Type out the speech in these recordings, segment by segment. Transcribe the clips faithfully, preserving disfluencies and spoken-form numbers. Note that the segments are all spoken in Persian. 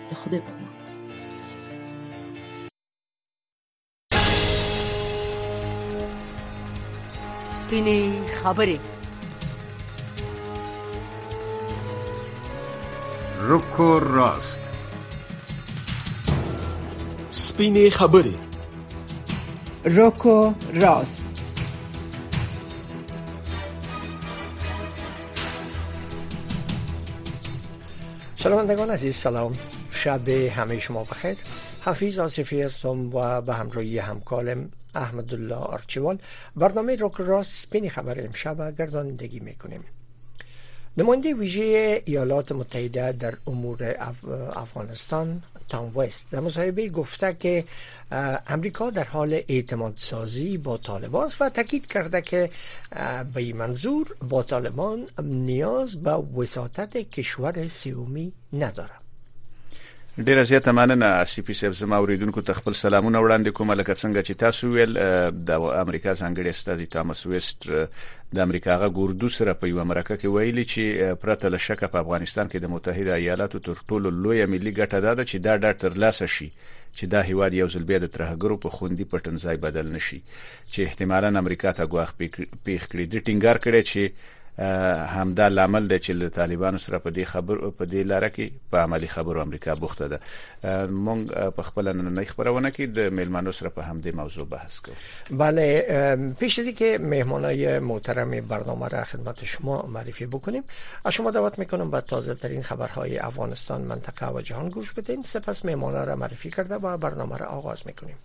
د خدای په امان. سپینې خبرې. روکو راست. سپینې خبرې. روکو راست. شنوندگان عزیز سلام، شب همه شما بخیر. حفیظ آصفی هستم و به همراهی همکارم احمدالله آرچیوال برنامه روک راست سپین خبر امشب گردانندگی میکنیم. نماینده ویژه ایالات متحده در امور افغانستان تام وست در مصاحبه گفته که امریکا در حال اعتماد سازی با طالبان است و تاکید کرده که به این منظور با طالبان نیاز به وساطت کشور سومی نداره. ډیره زیاته مننه سپی صاحب. زما اوریدونکو ته خپل سلامونه وړاندې کوم. لکه څنګه چې تاسو ویل، د امریکا ځانګړي استازي تامس ویست د امریکا غا ګوردو سره په یو مرکه کې ویلي چې پرته له شک په افغانستان کې د متحده ایالاتو تر ټولو لوی ملي ګټه ده چې دا ډاډ ترلاسه شي چې دا هیواد یو ځل بیا د ترهګرو په خوندي پټنځای بدل نشي، چې احتمالاً امریکا ته ګواښ پیښ کړي. د ټینګار کړي چې همدا لامل دی چې له طالبانو سره په دې خبر په دې لاره کې په عملی خبرو امریکا بوخته ده. مونږ په خپل نن خبرونه کې د میلمانو سره په همدې موضوع بحث کوو. بله، پیش از اینکه مهمانای محترم برنامه را خدمت شما معرفی بکنیم، از شما دعوت میکنم به تازه ترین خبرهای افغانستان، منطقه و جهان گوش بدین. سپس مهمانا را معرفی کرده و برنامه را آغاز میکنیم.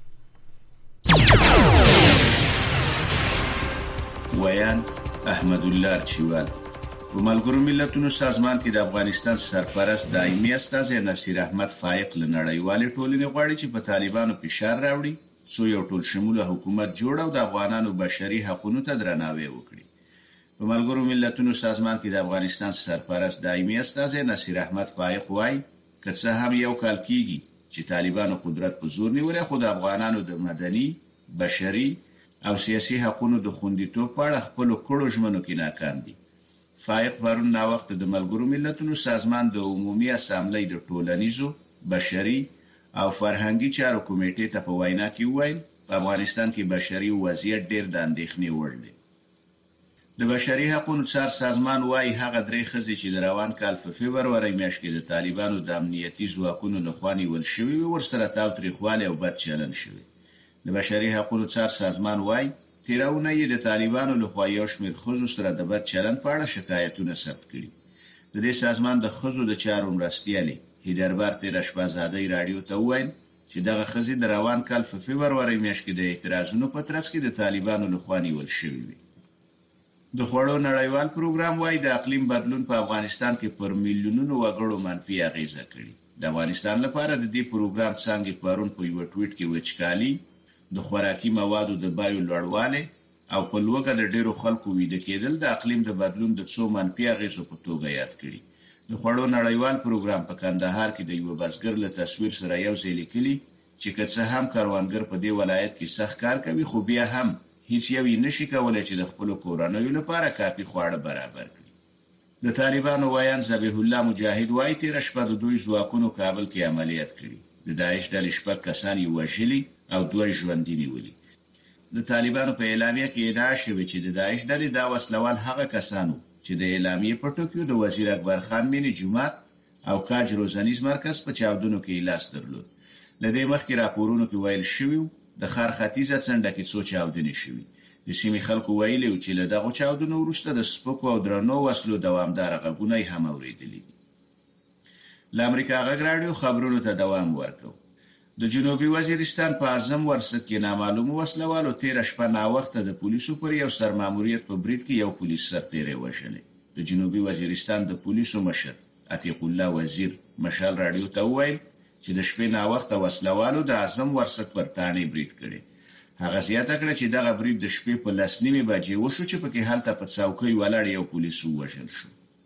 ویان احمدالله آرچیوال په ملګرو ملتونو سازمان کې د افغانستان سرپرست دایمي استازی نصیر احمد فایق له نړیوالې ټولنې غواړي چې په طالبانو فشار راوړي څو یو ټول شموله حکومت جوړ او د افغانانو بشري حقوقو ته درناوی وکړي. په ملګرو ملتونو سازمان کې د افغانستان سرپرست دایمي استازی نصیر احمد فایق وایي که څه هم یو کال کېږي چې طالبانو قدرت په زور نیولې، خو د افغانانو د مدني، بشري او سیاسي حقوقو د خوندیتوب په اړه خپل کړو ژمنو کې ناکام دي. فایق پرون نا وخت د ملګرو ملتونو سازمان د عمومي اسامبلې د ټولنیزو، بشري او فرهنګي چارو کمیټې ته په وینا کې وویل په افغانستان کې بشري وضعیت ډېر د اندېښنې وړ دی. د بشري حقوقو څار سازمان وايي هغه درې ښځې چې د روان کال په فبروري میاشت کې د طالبانو د امنیتي ځواکونو لخوا نیول شوې ورسره تاوتریخوالی او بد چلند شوی. د بشري حقوقو څار سازمان وايي تیرونه یې د طالبانو لخوا یو شمېر ښځو سره د بد چلند په اړه شکایتونه ثبت کړي. د دې سازمان د ښځو د چارو مرستیالې هیدربر تیرشپزادې رادیو ته وویل چې دغه ښځې د روان کال په فبروري میاشت کې د اعتراضونو په ترڅ کې د طالبانو لخوا نیول شوې وي. د خوړو نړیوال پروګرام وايي د اقلیم بدلون په افغانستان کې پر میلیونونو وګړو منفي اغیزه کړې. د افغانستان لپاره د دې پروګرام څنګه پرون په یو ټویټ کې وچکالي، د خوراکي موادو د بیو لوړوالی او په لوګه د ډیرو خلکو ویده کېدل د اقلیم د بدلون د څو منفي اغیزو په توګه یاد کړي. د خوړو نړیوال پروګرام په کندهار کې د یو بزګر له تصویر سره یو ځای لیکلي چې که څه هم کروندګر په دې ولایت کې سخت کار کوي، خو بیا هم هیڅ یو یې نشي کولی چې د خپلو کورنیو لپاره کافي خواړه برابر کړي. د طالبانو ویان ذبیح الله مجاهد وایي تېره شپه د دوی ځواکونو کابل کې عملیات کړي. د داعش ډلې شپږ کسان یې وژلي او دوه ژوندي نیولي. د طالبانو په اعلامیه کې ادعا شوې چې د داعش ډلې دا وسلوال هغه کسانو چې د اعلامیې په ټکو د وزیر اکبر خان مینی جومات او کاج روزنیز مرکز په چاودنو کې لاس درلود. لدې مخکې راپورونو کې ویل شوی د خار ختیځه څنډه کې څو چاودنې شوي. د سیمې خلکو ویلي چې له دغو چاودنو وروسته د سپکو او درنو وسلو دوامداره غږونه یې هم اورېدلي دي. له امریکا غږ راډیو خبرونو ته دوام ورکوو. د جنوبي وزیرستان په اعظم ورسک کې نامعلومو وسلوالو تېره شپه ناوخته د پولیسو پر یو سرماموریت په برید کې یو پولیس سرتیری وژلی. د جنوبي وزیرستان د پولیسو مشر عتیق الله وزیر مشال راډیو ته وویل چې د شپې ناوخته وسلوالو د اعظم ورسک پر تانې برید کړی. هغه زیاته کړه چې دغه برید د شپې په لس نیمې بجې وشو چې پکې هلته په څوکۍ ولاړ یو پولیس ووژل شو.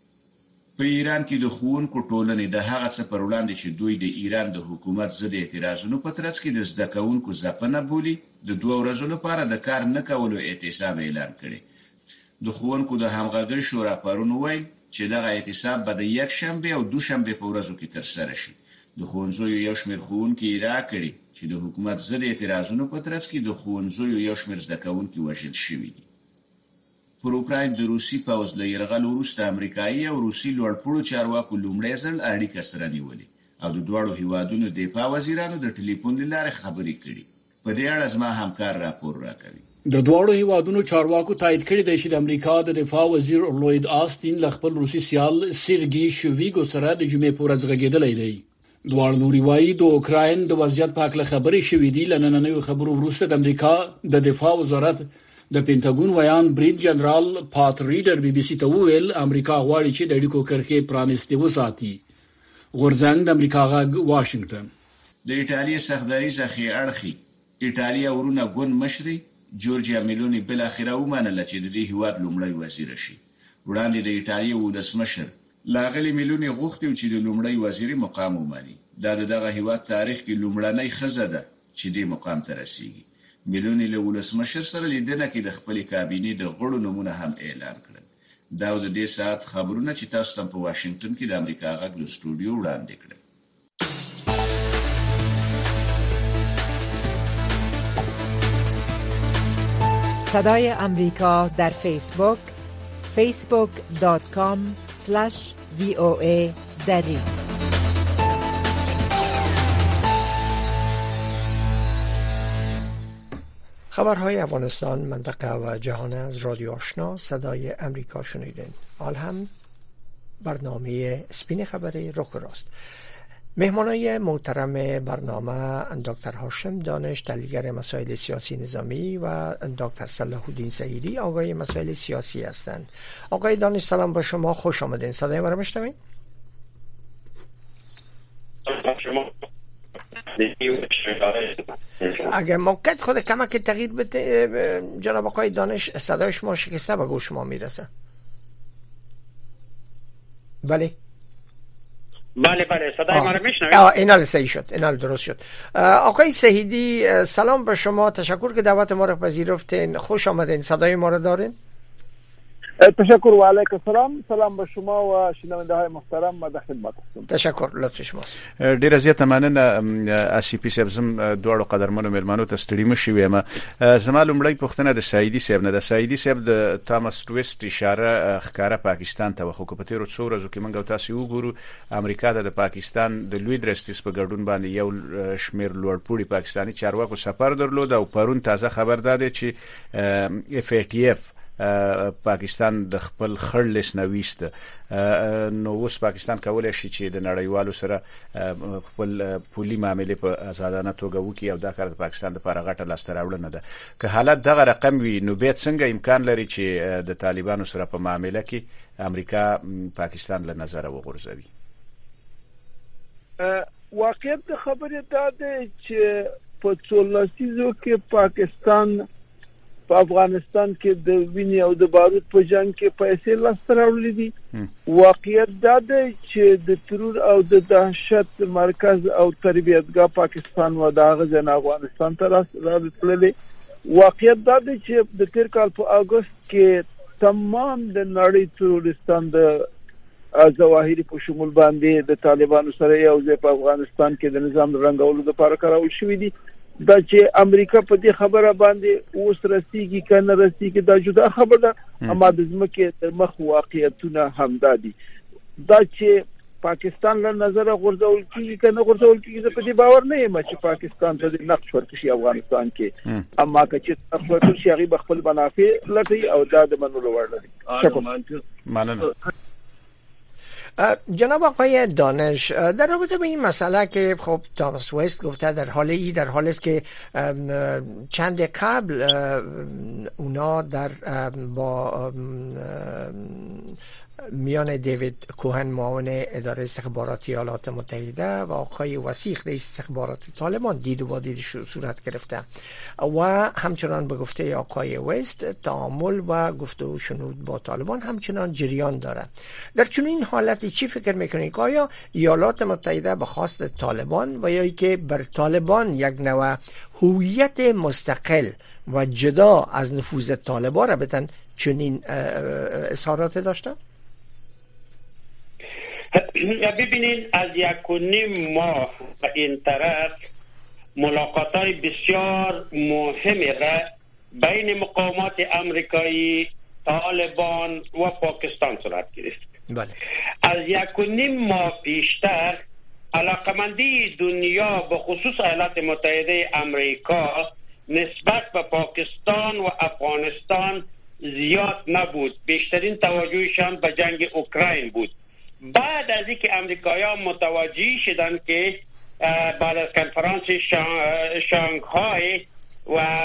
په ایران کې د ښوونکو ټولنې د هغه څه پر وړاندې چې دوی د ایران د حکومت ضد اعتراضونو په ترڅ کې د زده کوونکو ځپنه بولي د دوه ورځو لپاره د کار نه کولو اعتصاب اعلان کړي. د ښوونکو د همغږۍ شورا پرون وویل چې دغه اعتصاب به د یک شنبه او دوشنبه په ورځو کې ترسره شي. د ښوونځیو یو شمېر ښوونکي ادعا کړې چې د حکومت ضد اعتراضونو په ترڅ کې د ښوونځیو یو شمېر زده کوونکي وژل شوي دي. پر اوکراین د روسي پوځ له یرغل وروسته امریکایي او روسي لوړپوړو چارواکو لومړی ځل اړیکه سره نیولې او د دواړو هیوادونو دفاع وزیرانو د ټلیفون له لارې خبرې کړې. په دې اړه زما همکار راپور راکوي. د دواړو هیوادونو چارواکو تایید کړی دی چې د امریکا د دفاع وزیر لوید آستین له خپل روسي سیال سیرګي شویګو سره د جمعې په ورځ غږېدلی دی. دواړو نوري وایي د اوکراین د وضعیت په اړه خبرې شوې دي. لنننیو خبرو وروسته د امریکا د دفاع وزارت د پینټاګون ویان بریډ جنرال پات ریډر بي بي سي ته وویل امریکا غواړي چې د اړیکو کرښې پرانیستې وساتي. غورځنګ د امریکا غږ واشنگټن. د ایټالیا سختداري ځخې اړخي ایټالیا ورونه ګون مشري جورجیا میلونی بل اخره ومنله چې د دې هیواد لومړی وزیر شي. وړاندې د ایټالیا ولسمشر لاغلی میلونی غوښتي چې د لومړی وزیر مقام ومني. دا دغه هیواد تاریخ کې لومړنۍ ښځه ده چې دې مقام ته رسیږي. میلونی له ولسمشر سره لیدنه کې د خپل کابینې د غړو نمونه هم اعلان کړل. دا د دې ساعت خبرونه چې تاسو ته په واشنگټن کې د امریکا غږ له سټوډیو وړاندې کړل. صدای امریکا در فیسبوک فیسبوک دات کام اسلش وی او ای دری. خبرهای افغانستان، منطقه و جهان از رادیو آشنا صدای امریکا شنیدین. حال هم برنامه سپین خبری رک راست. مهمانای محترم برنامه دکتر هاشم دانش، تحلیلگر مسائل سیاسی نظامی، و دکتر صلاح الدین سعیدی، آقای مسائل سیاسی هستند. آقای دانش سلام با شما، خوش آمدین. صدای ما رو میشنوید؟ اگر موقت خود کمک تغییر بده جناب آقای دانش، صدای شما شکسته به گوش ما میرسه. بله بله بله صدای ما رو میشنوید؟ اینال صحیح شد، اینال درست شد. آقای سعیدی سلام به شما، تشکر که دعوت ما رو پذیرفتین، خوش آمدین. صدای ما رو دارین؟ تشکر و علیکم السلام. سلام به شما و شنونده های محترم و در خدمت هستم. تشکر، لطف شماست. ډیره زیاته مننه اسی پی صاحب. زم دوړو قدرمنو مېلمانو ته ستړي مشي ویم. زما لومړی پوښتنه د سعیدي صاحب نه. د سعیدي صاحب د تامس لويست اشاره ښکارا پاکستان ته وخو په تیرو څو ورځو کې موږ تاسو وګورو امریکا د پاکستان د لوی درستیس په ګډون باندې یو شمیر لوړپوړي پاکستانی چارواکو سفر درلود او پرون تازه خبر داده چې اف ای ټی اف پاکستان د خپل خړ لیست نويست. نو اوس پاکستان کولای شي چې د نړیوالو سره خپل پولي معاملې په آزادانه توګه وکړي او دا کار د پاکستان لپاره غټه لاسته راوړنه ده. که حالت دغه رقم وي نو به څنګه امکان لري چې د طالبانو سره په معاملې کې امریکا پاکستان له نظر وغورځوي؟ واقعیت د خبرې دا ده چې په څولسیزو کې پاکستان په افغانستان کې د وینې او د بارود په جنگ کې پیسې لاسته راوړلې دي. واقعیت دا ده چې د ترور او د دهشت مرکز او تربیتګاه پاکستان و د هغه ځای افغانستان ته راتللې. واقعیت دا ده چې د تیر کال په اگست کې تمام د نړۍ ترورستان د ظواهري په شمول باندې د طالبانو سره یو ځای په افغانستان کې د نظام رنګولو لپاره کارول شوې دي. دا چې امریکا په دې خبره باندې اوس رسیږي کنه رسیږي دا جدا خبره ده، اما د ځمکې تر مخ واقعیتونه همدا دي. دا چې پاکستان له نظر غورځول کیږي کنه غورځول کیږي زه په دې باور نه یم چې پاکستان ته د نقش ورکړي افغانستان کې، اما که چې نقش ورکړي شي هغه خپل منافع لټي او دا د منلو وړ دي. شکر. مننه. جناب آقای دانش، در رابطه با این مسئله که خب تامس وست گفته در حال ای در حال است که چند قبل اونا در با میان دیوید کوهن معاون اداره استخباراتی ایالات متحده و آقای وثیق رئیس استخبارات طالبان دید و با دید صورت گرفته و همچنان به گفته آقای وست تعامل و گفتگو و شنود با طالبان همچنان جریان داره. در چنین این حالتی چی فکر میکنید که آیا ایالات متحده به خواست طالبان و یا که بر طالبان یک نوع هویت مستقل و جدا از نفوذ طالبان را بتن چنین اظهارات داشته؟ ببینید از یک و نیم ماه به این طرف ملاقات‌های بسیار مهمی را بین مقامات امریکایی، طالبان و پاکستان صورت گرفت. بله. از یک و نیم ماه پیشتر علاقمندی دنیا به خصوص ایالات متحده امریکا نسبت به پاکستان و افغانستان زیاد نبود. بیشترین توجهشان به جنگ اوکراین بود. بعد از اینکه امریکایان متوجه شدند که بعد از کنفرانس شانگهای و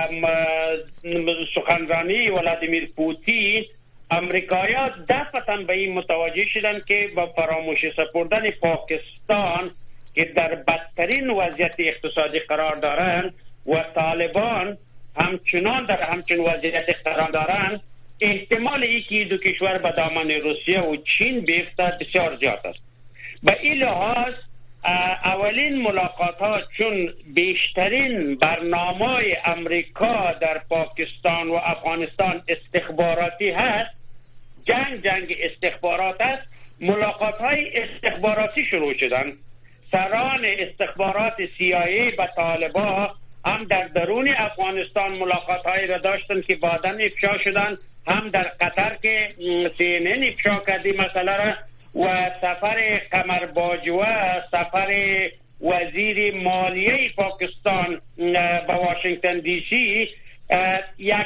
سخنرانی ولادیمیر پوتین، امریکایان دفعتاً به این متوجه شدند که با فراموشی سپردن پاکستان که در بدترین وضعیت اقتصادی قرار دارند و طالبان همچنان در همچون وضعیت قرار دارند، احتمال اینکه دو کشور به دامن روسیه و چین بیفتد بسیار زیاد است. به این لحاظ اولین ملاقات ها چون بیشترین برنامه امریکا در پاکستان و افغانستان استخباراتی هست، جنگ جنگ استخبارات است، ملاقات های استخباراتی شروع شدن. سران استخبارات سی آی ای با طالبان هم در درون افغانستان ملاقات هایی را داشتن که بعداً افشا شدن، هم در قطر که سی ان ان افشا کردی مسئله را، و سفر قمر باجوه، سفر وزیر مالیه پاکستان به واشنگتن دی سی، یک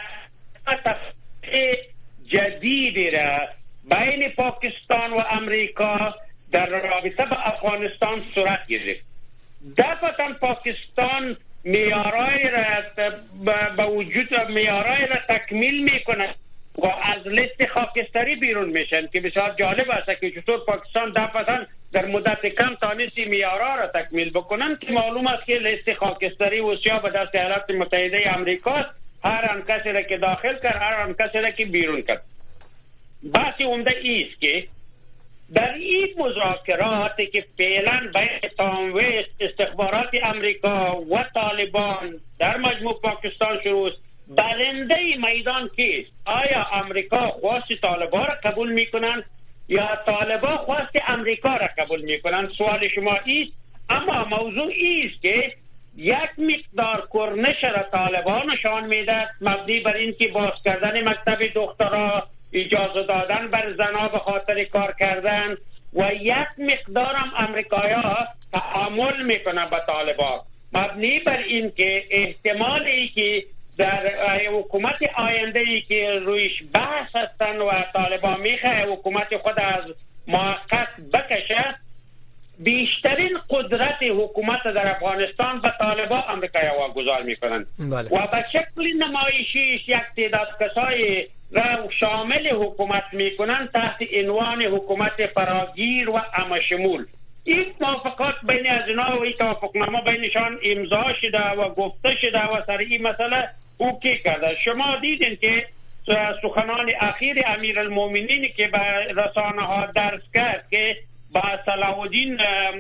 تفاهم جدیدی را بین پاکستان و امریکا در رابطه با افغانستان صورت گرفت. دفعتاً پاکستان معیارهای را به وجود معیارهای را تکمیل میکنه و از لیست خاکستری بیرون میشن که بسیار جالب است که چطور پاکستان دفعتاً در مدت کم تانستی معیارها را تکمیل بکنن که معلوم است که لیست خاکستری وسیا به دست ایالات متحده امریکا، هر آن کسی را که داخل کرد، هر آن کسی را که بیرون کرد. بحث عمده ایست که در این مذاکرات که فعلا بین تام ویست، استخبارات امریکا و طالبان در مجموع پاکستان شروع است، برنده میدان کیست؟ آیا امریکا خواست طالبان را قبول میکنن یا طالبان خواست امریکا را قبول میکنن؟ سوال شما ایست. اما موضوع ایست که یک مقدار کرنش را طالبان نشان میده مبنی بر اینکه باز کردن مکتب دخترها، اجازه دادن بر زنها به خاطر کار کردن، و یک مقدار هم امریکایا تعامل میکنن با طالبان مبنی بر اینکه احتمال ای که در حکومت آینده ای که رویش بحث هستن و طالبان میخواه حکومت خود از موقت بکشه، بیشترین قدرت حکومت در افغانستان به طالبان امریکایی واگذار میکنن. بله. و به شکل نمایشیش یک تعداد کسای را شامل حکومت میکنن تحت عنوان حکومت فراگیر و همشمول. این موافقات بین از اینا و این توافقنامه بینشان امضا شده و گفته شده و سر این مسئله اوکی کرده. شما دیدین که سخنان اخیر امیرالمومنین که به رسانه ها درس کرد که با صلاح الدین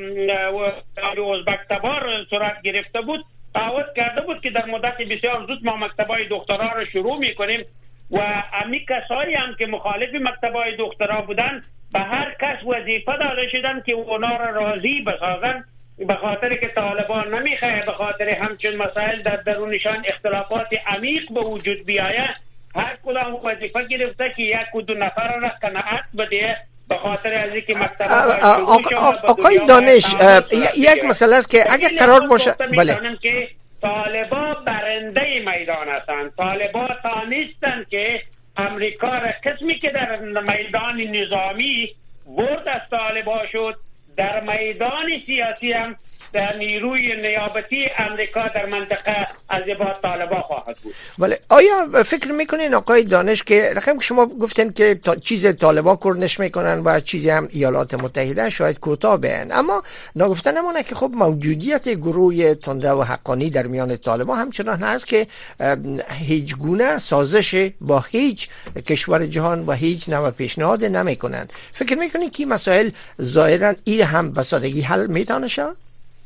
ازبک تبار صورت گرفته بود، تعهد کرده بود که در مدت بسیار زود ما مکتبای دخترها را شروع میکنیم و امی کسایی هم که مخالف مکتبای دخترها بودن به هر کس وظیفه داده شدن که اونا را راضی بسازن، به خاطر که طالبان نمیخواه به خاطر همچون مسائل در درونشان اختلافات عمیق به وجود بیاید، هر کدام وظیفه گرفته که یک و دو نفر را قناعت بده به خاطر از اینکه مکتب آقای دانش یک مسئله است که اگر قرار باشه بله که طالبان برنده میدان هستند. طالبان تانستند که امریکا را قسمی که در میدان نظامی برد از طالبان شد، در میدان سیاسی هم در نیروی نیابتی امریکا در منطقه از با طالبان خواهد بود. ولی آیا فکر میکنین آقای دانش که رقم شما گفتن که تا چیز طالبان کرنش میکنن و چیزی هم ایالات متحده شاید کوتاه بیان، اما نگفتنمونه که خب موجودیت گروه تندرو و حقانی در میان طالبان همچنان هست که هیچ گونه سازش با هیچ کشور جهان و هیچ نوع پیشنهاد نمیکنن. فکر میکنین که مسائل ظاهرا این هم به سادگی حل میتونه شود؟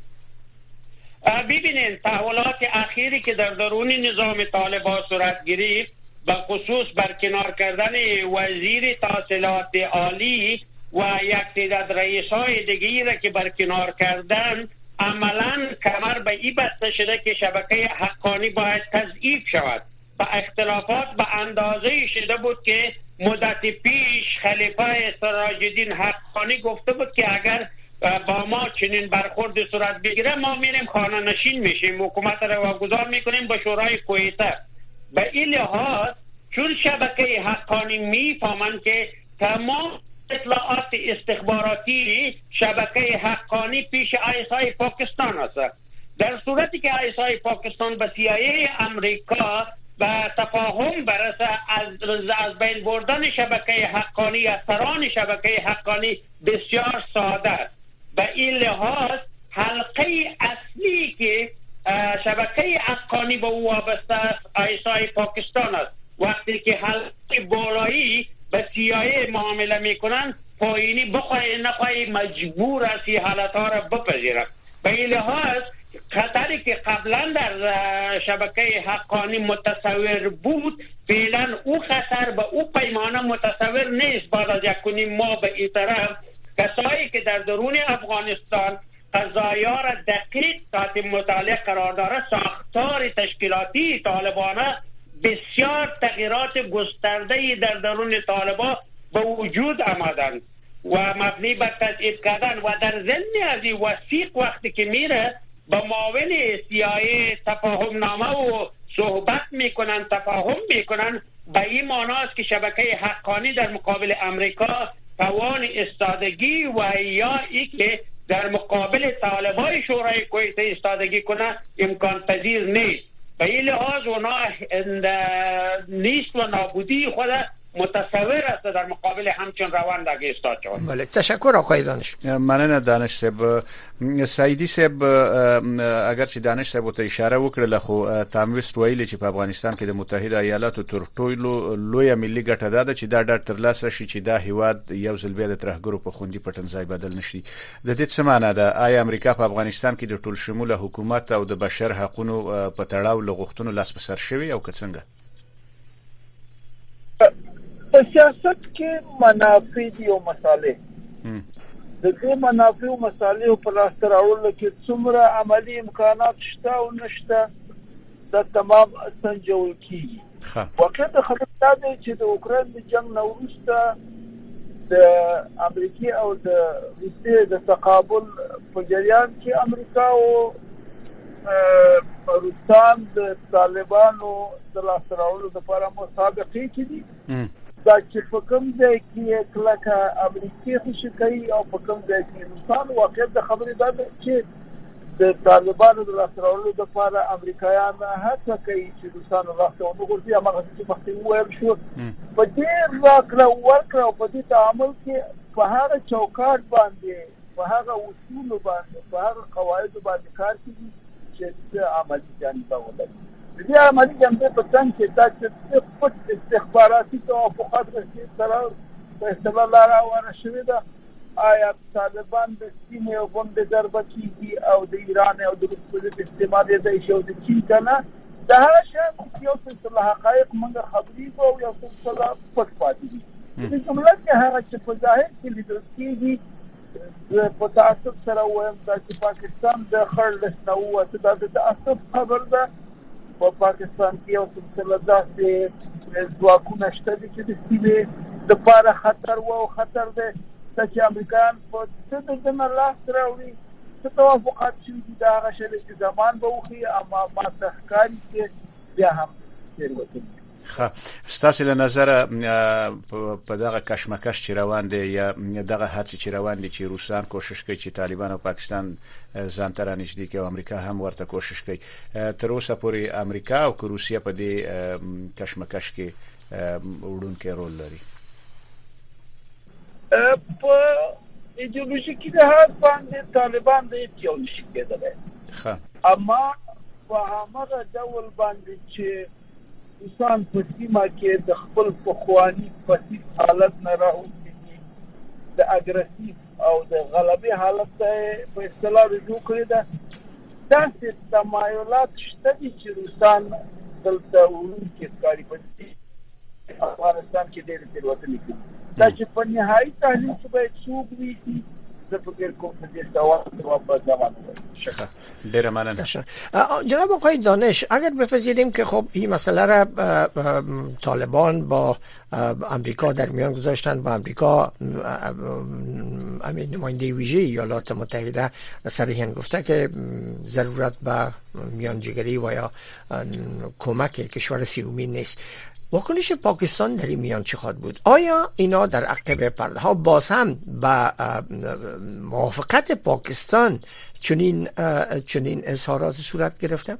ببینید تحولات اخیری که در درون نظام طالبان صورت گرفت، به خصوص برکنار کردن وزیر تحصیلات عالی و یک تعداد رئیس‌های دیگری را که برکنار کردن عملاً کمر به این بسته شده که شبکه حقانی باید تضعیف شود و اختلافات به اندازه شده بود که مدت پیش خلیفه سراج الدین حقانی گفته بود که اگر با ما چنین برخورد صورت بگیره ما میریم خانه نشین میشیم، حکومت را واگذار میکنیم به شورای کویته. به این لحاظ چون شبکه حقانی میفهمند که تمام اطلاعات استخباراتی شبکه حقانی پیش آی اس آی پاکستان است، در صورتی که آی اس آی پاکستان به سی آی ای امریکا به تفاهم برسه از از بین بردن شبکه حقانی از سران شبکه حقانی بسیار ساده است. به این لحاظ حلقه اصلی که شبکه حقانی به او وابسته است آی اس آی پاکستان است. وقتی که حلقه بالایی به سی آی ای معامله میکنن، پایینی بخواه نخواه مجبور است این حالتها را بپذیرد. به این لحاظ خطری که قبلا در شبکه حقانی متصور بود، فعلا او خطر به او پیمانه متصور نیست. بعد از یک کنیم ما به این طرف کسایی که در درون افغانستان قضایا را دقیق تحت مطالعه قرار داره، ساختار تشکیلاتی طالبانه بسیار تغییرات گسترده در درون طالبان به وجود آمدند و مبنی بر تضعیف کردن و در ضمن از این وثیق وقتی که میره با معاون سی آی ای تفاهم نامه و صحبت میکنن، تفاهم میکنن، به این معنی است که شبکه حقانی در مقابل امریکا توان استادگی و یا ای که در مقابل طالبای شورای کویت استادگی کنه امکان پذیر نیست. به این لحاظ اونا نیست و نابودی خود متصور است در مقابل همچون روند اگه ایستاد شود. بله، تشکر آقای دانش. مننه دانش صاحب. سعیدی صاحب، اگر چې دانش صاحب ته اشاره وکړه، خو تامویست ویلي چې په افغانستان کې د متحده ایالاتو تر ټولو لویه ملي ګټه ده چې دا ډاډ ترلاسه شي چې دا هیواد یو ځل بیا د ترهګرو په خوندي پټنځای بدل نشي. د دې څه معنی ده؟ آیا امریکا په افغانستان کې د ټول شموله حکومت او د بشر حقوقو په تړاو له غوښتنو لاس په سر شوی او که څنګه؟ په سیاست کې منافع دي او مصالح. د دې منافع او مصالح په لاس راوړل کې څومره عملی امکانات شته او نشته دا تمام سنجول کیږي. واقعا خبره ده چې د اوکراین د جنگ نه وروسته د امریکا او د روسیې د تقابل په جریان کې امریکا او روسان د طالبانو د لاس راوړلو لپاره مسابقه کوي. دا چې په کوم ځای کې کلکه امریکای خوشي کوي او په کوم ځای کې روسان. واقعا د خبرې ده چې د طالبانو د لاس راوړلو لپاره امریکایان هڅه کوي چې روسان لاس ته ونغورځي. هغه چې مخکې وویل شو په دې راکړه ورکړه او په دې تعامل کې په هغه چوکاټ باندې، په هغه اصولو باندې، په هغه قواعدو باندې کار کوي چې عملي جانب ولري. دې عملي جنبه په څنګه چې دا چې پټ استخباراتي توافقات رسمي سره په اصطلاح لاره ورشوي ده. آیا طالبان د سیمې او باندې ضربه کیږي او د ایران او د روسیې د استعمال د شو د چین کنه دا هغه شی یو څه حقایق موږ خبرې کوو یو څه پټ پاتې دي. د جمله کې هغه چې په ظاهر کې لیدل کېږي په تاسو سره وایم چې پاکستان د خړ لسنه وته د تاسو خبر ده. په پاکستان کې یو څه داسې ځواکونه شته چې د سیمې لپاره خطر او خطر ده چې امریکایان په څه د نه لاس راوړي. څه توافقات چې دا هغه شی چې زمان به وخی اما ما تخکاری چې بیا هم تیروتي. خا ستاسو له نظر په دغه کشمکش چې روان دي یا دغه هڅې چې روان دي چې روسان کوشش کوي چې طالبان او پاکستان ځان ته رانږدې کړي او امریکا هم ورته کوشش کوي، تر اوسه پورې امریکا او روسیه په دې کشمکش کې وړونکي رول لري؟ په ایدئولوژیکي لحاظ باندې طالبان د یو نشي کېدلی، اما په هغه ډول باندې چې روسان په سیمه کې د خپل پخواني پسیط حالت نه راوځي، د اګریسیو او د غلبي حالت په اصطلاح رجوع کړی ده. داسې تمایلات شته چې روسان دلته وړونکي ښکاري په افغانستان کې ډېرې تېروتنې کوي. دا چې په نهایي تحلیل کې باید څوک وي زه فکر کوم چې سوال جواب به زمان شکر. ډیر مننه. جناب آقای دانش، اگر بپذیریم که خب این مسئله را طالبان با امریکا در میان گذاشتن، با امریکا نماینده ویژه ایالات متحده صریحاً گفته که ضرورت به میانجیگری و یا کمک کشور سیومی نیست. واکنش پاکستان در این میان چه خواهد بود؟ آیا اینا در عقب پرده ها باز هم با موافقت پاکستان چنین چنین اظهارات صورت گرفته؟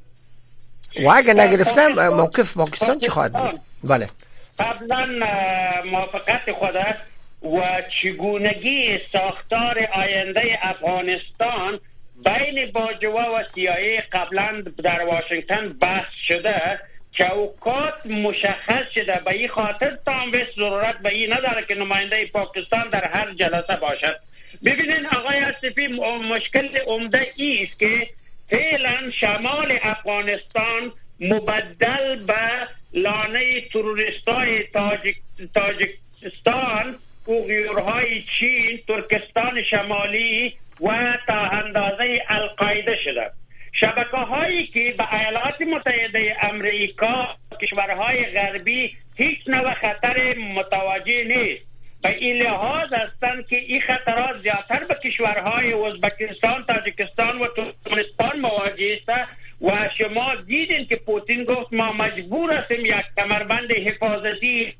و اگر نگرفته موقف پاکستان چه خواهد بود؟ بله. قبلا موافقت خود و چگونگی ساختار آینده افغانستان بین باجوه و سیایی قبلا در واشنگتن بحث شده، چوکات مشخص شده. به این خاطر تامویس ضرورت به این نداره که نماینده پاکستان در هر جلسه باشد. ببینین آقای آصفی، مشکل عمده ایست که فعلا شمال افغانستان مبدل به لانه تروریستای تاجیک تاجیکستان، اوغیورهای چین، ترکستان شمالی و تا اندازه القاعده شده. شبکه هایی که به ایالات متحده امریکا کشورهای غربی هیچ نوع خطر متوجه نیست. به این لحاظ هستند که این خطرات زیادتر به کشورهای ازبکستان، تاجیکستان و ترکمنستان مواجه است و شما دیدین که پوتین گفت ما مجبور هستیم یک کمربند حفاظتی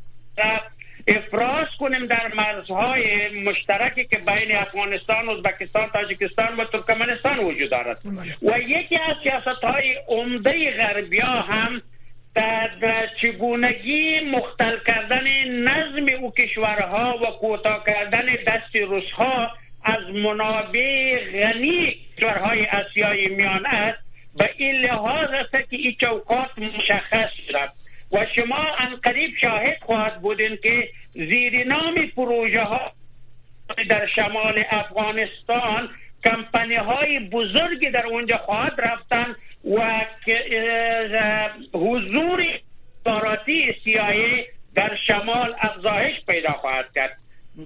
افراز کنیم در مرزهای مشترکی که بین افغانستان، ازبکستان، تاجیکستان و ترکمنستان وجود دارد. و یکی از سیاست‌های عمده غربی‌ها هم در چگونگی مختل کردن نظم او کشورها و کوتاه کردن دست روس‌ها از منابع غنی کشورهای آسیای میانه است. به این لحاظ است که این چوکات مشخص شد و شما انقریب شاهد خواهد بودین که زیر نام پروژه ها در شمال افغانستان کمپانی های بزرگی در اونجا خواهد رفتن و حضور استخباراتی سیایی در شمال افزایش پیدا خواهد کرد.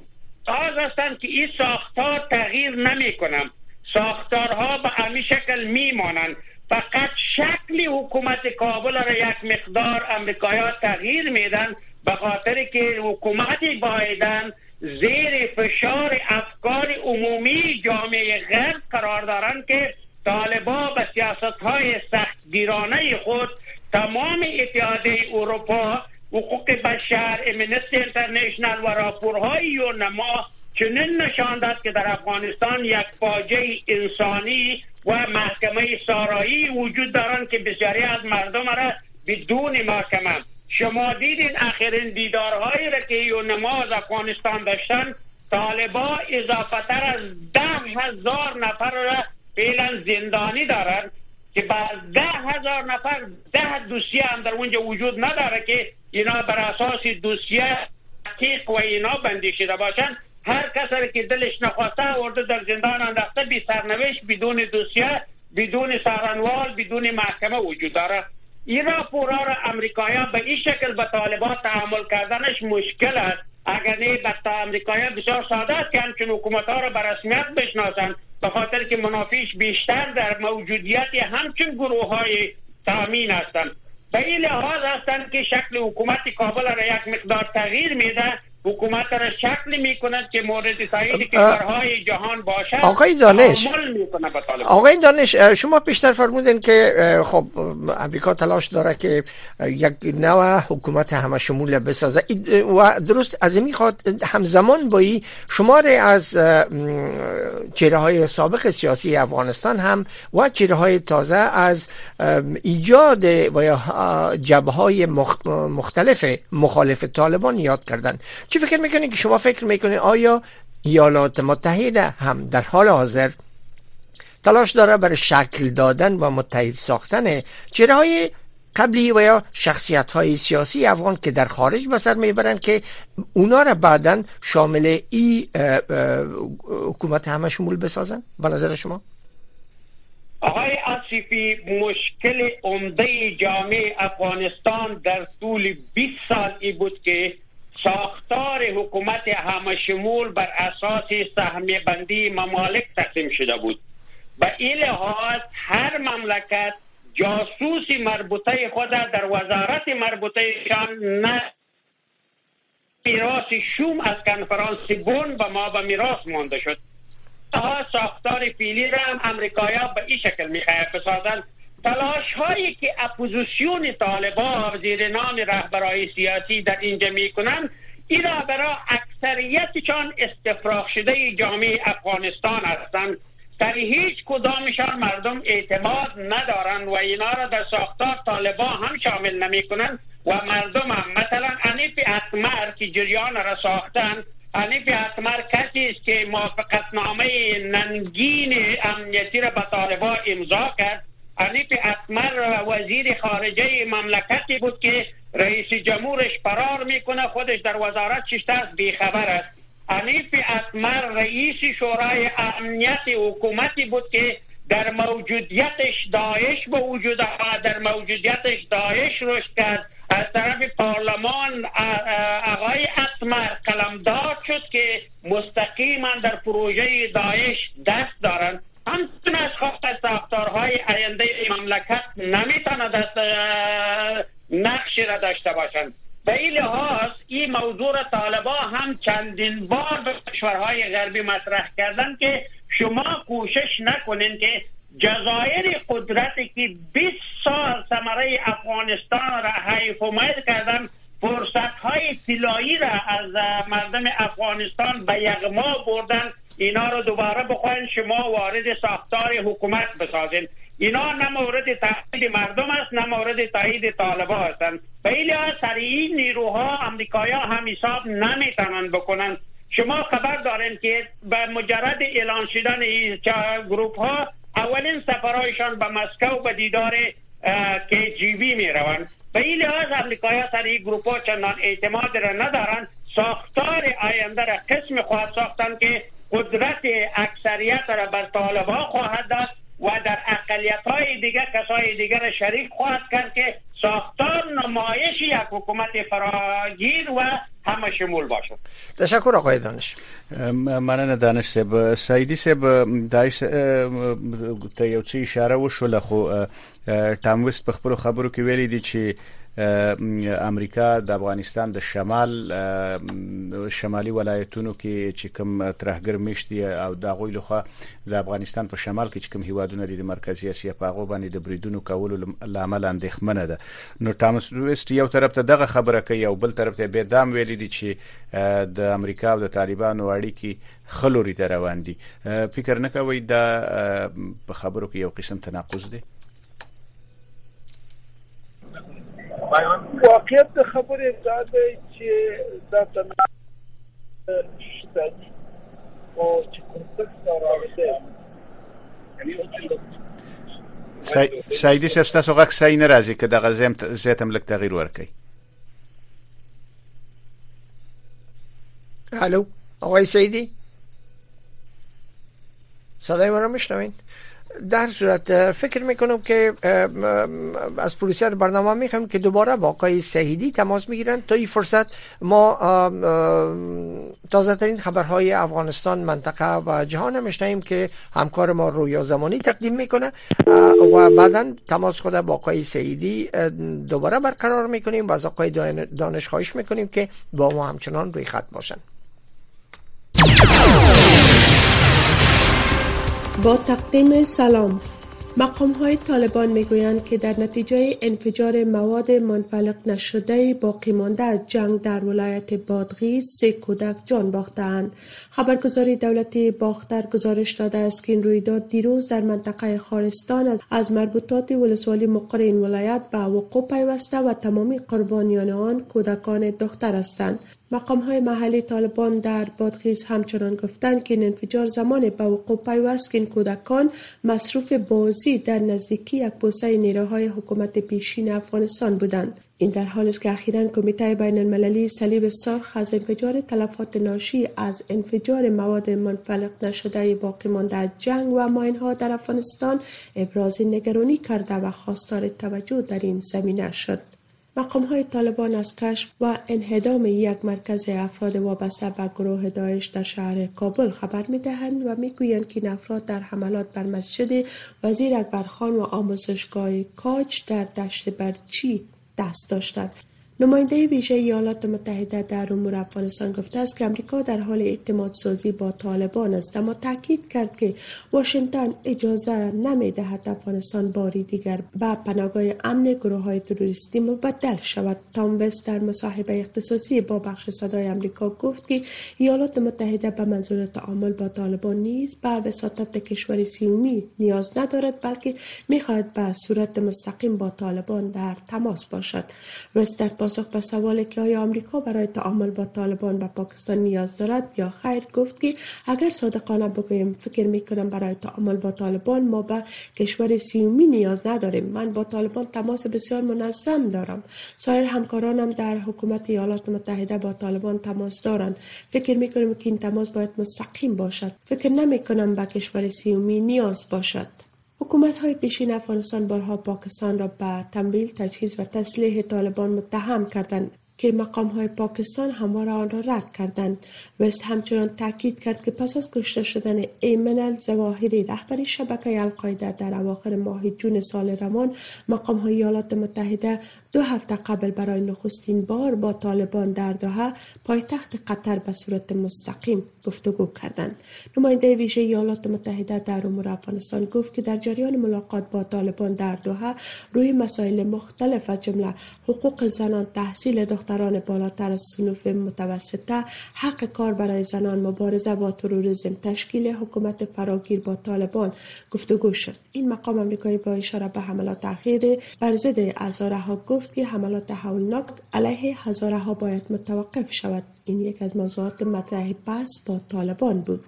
آز هستند که این ساختار تغییر نمی کنند. ساختارها به همین شکل می مانند. فقط شکل حکومت کابل را یک مقدار امریکایی‌ها تغییر میدن به خاطر که حکومت بایدن زیر فشار افکار عمومی جامعه غرب قرار دارند که طالبان به سیاست‌های سختگیرانه خود تمام اتحادیه اروپا، حقوق بشر، امنستی اینترنشنل و راپورهای یونما چنین نشان داد که در افغانستان یک فاجعه انسانی و محکمه سارایی وجود دارند که بسیاری از مردم را بدون محکمه. شما دیدین آخرین دیدارهایی را که یونما از افغانستان داشتن، طالبان اضافه تر از ده هزار نفر را فعلا زندانی دارند که با ده هزار نفر ده دوسیه هم در اونجا وجود نداره که اینا بر اساس دوسیه تحقیق و اینا بندی شده باشن. هر کسی که دلش نخواسته ورده در زندان انداخته، بی سرنوشت، بدون دوسیه، بدون سرانوال، بدون محکمه وجود داره. این راپورها را امریکایی‌ها به این شکل به طالبان تحمل کردنش مشکل است. اگر نه به امریکایی‌ها بسیار ساده است که همچون حکومت‌ها را به رسمیت بشناسند، به خاطر که منافعش بیشتر در موجودیت همچون گروه‌های تامین هستند. به این لحاظ هستند که شکل حکومت کابل را یک مقدار تغییر میده، حکومت را شکل میکند که مورد تایید کشورهای جهان باشد. آقای دانش آقای دانش شما پیشتر فرمودین که خب امریکا تلاش داره که یک نوع حکومت همه شمول بسازه و درست از این میخواد همزمان با این شمار از چهره های سابق سیاسی افغانستان هم و چهره های تازه از ایجاد و یا جبهه های مختلف مخالف طالبان یاد کردن. چی فکر میکنید که شما فکر میکنید آیا ایالات متحده هم در حال حاضر تلاش داره برای شکل دادن و متحد ساختن چهره‌های قبلی و یا شخصیت‌های سیاسی افغان که در خارج به سر میبرن که اونا را بعداً شامل این حکومت همه شمول بسازن؟ به نظر شما؟ آقای آصفی، مشکل عمده جامعه افغانستان در طول بیست سال ای بود که ساختار حکومت همشمول بر اساس سهمیه بندی ممالک تقسیم شده بود. به این لحاظ هر مملکت جاسوسی مربوطه خود در وزارت مربوطهشان نه میراث شوم از کنفرانس بن به ما به میراث مانده شد. تا ساختار فعلی را هم امریکایی‌ها به این شکل می‌خواهند بسازند. تلاش هایی که اپوزیسیون طالبان زیر نام رهبرای سیاسی در اینجا میکنند، این را برای اکثریتشان استفراغ شده جامعه افغانستان هستند. در هیچ کدامشان مردم اعتماد ندارند و اینا را در ساختار طالبان هم شامل نمی کنند و مردم هم مثلا حنیف اتمر که جریان را ساختند، حنیف اتمر کسی است که موافقتنامه ننگین امنیتی را به طالبان امضا کرد. حنیف اتمر وزیر خارجه مملکتی بود که رئیس جمهورش فرار میکنه، خودش در وزارت ششته است بیخبر است. حنیف اتمر رئیس شورای امنیت حکومتی بود که در موجودیتش داعش به وجود آمد، در موجودیتش داعش رشد کرد. از طرف پارلمان آقای اتمر قلمداد شد که مستقیما در پروژه داعش دست دارند. همچنین از خواست ساختارهای آینده مملکت نمیتونه دست نقشی را داشته باشند. به این لحاظ این موضوع را طالبان هم چندین بار به کشورهای غربی مطرح کردن که شما کوشش نکنین که جزایر قدرتی که بیست سال ثمره افغانستان را حیف و میل کردن، فرصت های طلایی را از مردم افغانستان به یغما بردن، اینا رو دوباره بخواین شما وارد ساختار حکومت بسازین. اینا نه مورد تایید مردم است نه مورد تایید طالبان هستند. به این لحاظ سریعی نیروها امریکایی هم حساب نمیتونن بکنن. شما خبر دارین که به مجرد اعلان شدن این گروپ ها اولین سفرهایشان به مسکو به دیدار که جی بی می روند. به این لحاظ امریکایی سر این گروپ ها چندان اعتماد را ندارن. ساختار آینده را قسم خواهد ساختن که قدرت اکثریت را بر طالبان خواهد داد و در اقلیت های دیگر کسای دیگر شریک خواهد کرد که ساختار نمایش یک حکومت فراگیر و همه شمول باشد. تشکر آقای دانش. مننه دانش صاحب. سعیدی صاحب دایس ته یو څه اشاره وشوله خو ټام وست په خپل خبرو کې ویلي دي چې امریکا د افغانستان د شمال شمالي ولایتونو کې چې کوم ترهګر مشتي او د غوی لخوا د افغانستان په شمال کې چې کوم هیوادونه دي د مرکزی اسیا په هغه باندې د بریدونو کولو لامل اندېښمنه ده. نو ټام وست یو طرف ته دغه خبره کوي او بل طرف ته به دام ویلي دي چې د امریکا او د طالبانو اړیکې خلوري ته روان دي. فکر نه کوي دا په خبرو کې یو قسم تناقض دی؟ واقعیت خبره دا ده چې دا تناقض شته او چې کنټکست راوړي. سعیدي صاحب تاسو غږ صحیح نه راځي که دغه زیات هم لږ تغییر ورکړئ. الو آقای سعیدی صدای ما رو میشنوین؟ در صورت فکر میکنم که از پروسر برنامه میخوایم که دوباره با آقای سعیدی تماس میگیرن تا این فرصت ما تازه ترین خبرهای افغانستان، منطقه و جهان میشنویم که همکار ما رویا زمانی تقدیم میکنه و بعدا تماس خود با آقای سعیدی دوباره برقرار میکنیم و از آقای دانش خواهش میکنیم که با ما همچنان روی خط باشن. با تقدیم سلام. مقام‌های طالبان میگویند که در نتیجه انفجار مواد منفلق نشده باقی مانده از جنگ در ولایت بادغیس سه کودک جان باختند. خبرگزاری دولتی باختر گزارش داده است که این رویداد دیروز در منطقه خارستان از مربوطات ولسوالی مقر این ولایت به وقوع پیوسته و تمامی قربانیان آن کودکان دختر هستند. مقام‌های محلی طالبان در بادغیس همچنان گفتند که این انفجار زمان به وقوع پیوست که این کودکان مصروف بازی در نزدیکی یک پوسته نیروهای حکومت پیشین افغانستان بودند. این در حالی است که اخیراً کمیته بین المللی صلیب سرخ از انفجار تلفات ناشی از انفجار مواد منفلق نشده باقی مانده از جنگ و ماین‌ها در افغانستان ابراز نگرانی کرده و خواستار توجه در این زمینه شد. مقام‌های طالبان از کشف و انهدام یک مرکز افراد وابسته به گروه داعش در شهر کابل خبر می‌دهند و می‌گویند که این افراد در حملات بر مسجد وزیر اکبرخان و آموزشگاه کاج در دشت برچی دست داشتند. نماینده ویژه ایالات متحده در امور افغانستان گفته است که امریکا در حال اعتماد سازی با طالبان است، اما تاکید کرد که واشنگتن اجازه نمی‌دهد افغانستان باری دیگر به پناهگاه امن گروه‌های تروریستی مبدل شود. تام وست در مصاحبه اختصاصی با بخش صدای امریکا گفت که ایالات متحده به منظور تعامل با طالبان نیز به وساطت کشور سیومی نیاز ندارد، بلکه می‌خواهد به صورت مستقیم با طالبان در تماس باشد. وست در پاسخ به سوالی که آیا آمریکا برای تعامل با طالبان به پاکستان نیاز دارد یا خیر گفت که اگر صادقانه بگویم فکر میکنم برای تعامل با طالبان ما به کشور سیومی نیاز نداریم. من با طالبان تماس بسیار منظم دارم. سایر همکارانم در حکومت ایالات متحده با طالبان تماس دارند. فکر میکنم که این تماس باید مستقیم باشد. فکر نمیکنم به کشور سیومی نیاز باشد. حکومت‌های پیشین افغانستان بارها پاکستان را به تمویل، تجهیز و تسلیح طالبان متهم کردند که مقام‌های پاکستان همواره آن را رد کردند. وست همچنان تاکید کرد که پس از کشته شدن ایمن الظواهری رهبر شبکه القاعده در اواخر ماه جون سال روان، مقام‌های ایالات متحده دو هفته قبل برای نخستین بار با طالبان در دوحه پایتخت قطر به صورت مستقیم گفتگو کردند. نماینده ویژه ایالات متحده در امور افغانستان گفت که در جریان ملاقات با طالبان در دوحه روی مسائل مختلف از جمله حقوق زنان، تحصیل دختران بالاتر از صنوف متوسطه، حق کار برای زنان، مبارزه با تروریسم، تشکیل حکومت فراگیر با طالبان گفتگو شد. این مقام آمریکایی با اشاره به حملات اخیر بر ضد هزاره ها گفت که حملات هولناک علیه هزاره ها باید متوقف شود. این یک از موضوعات مطرح بحث با طالبان بود.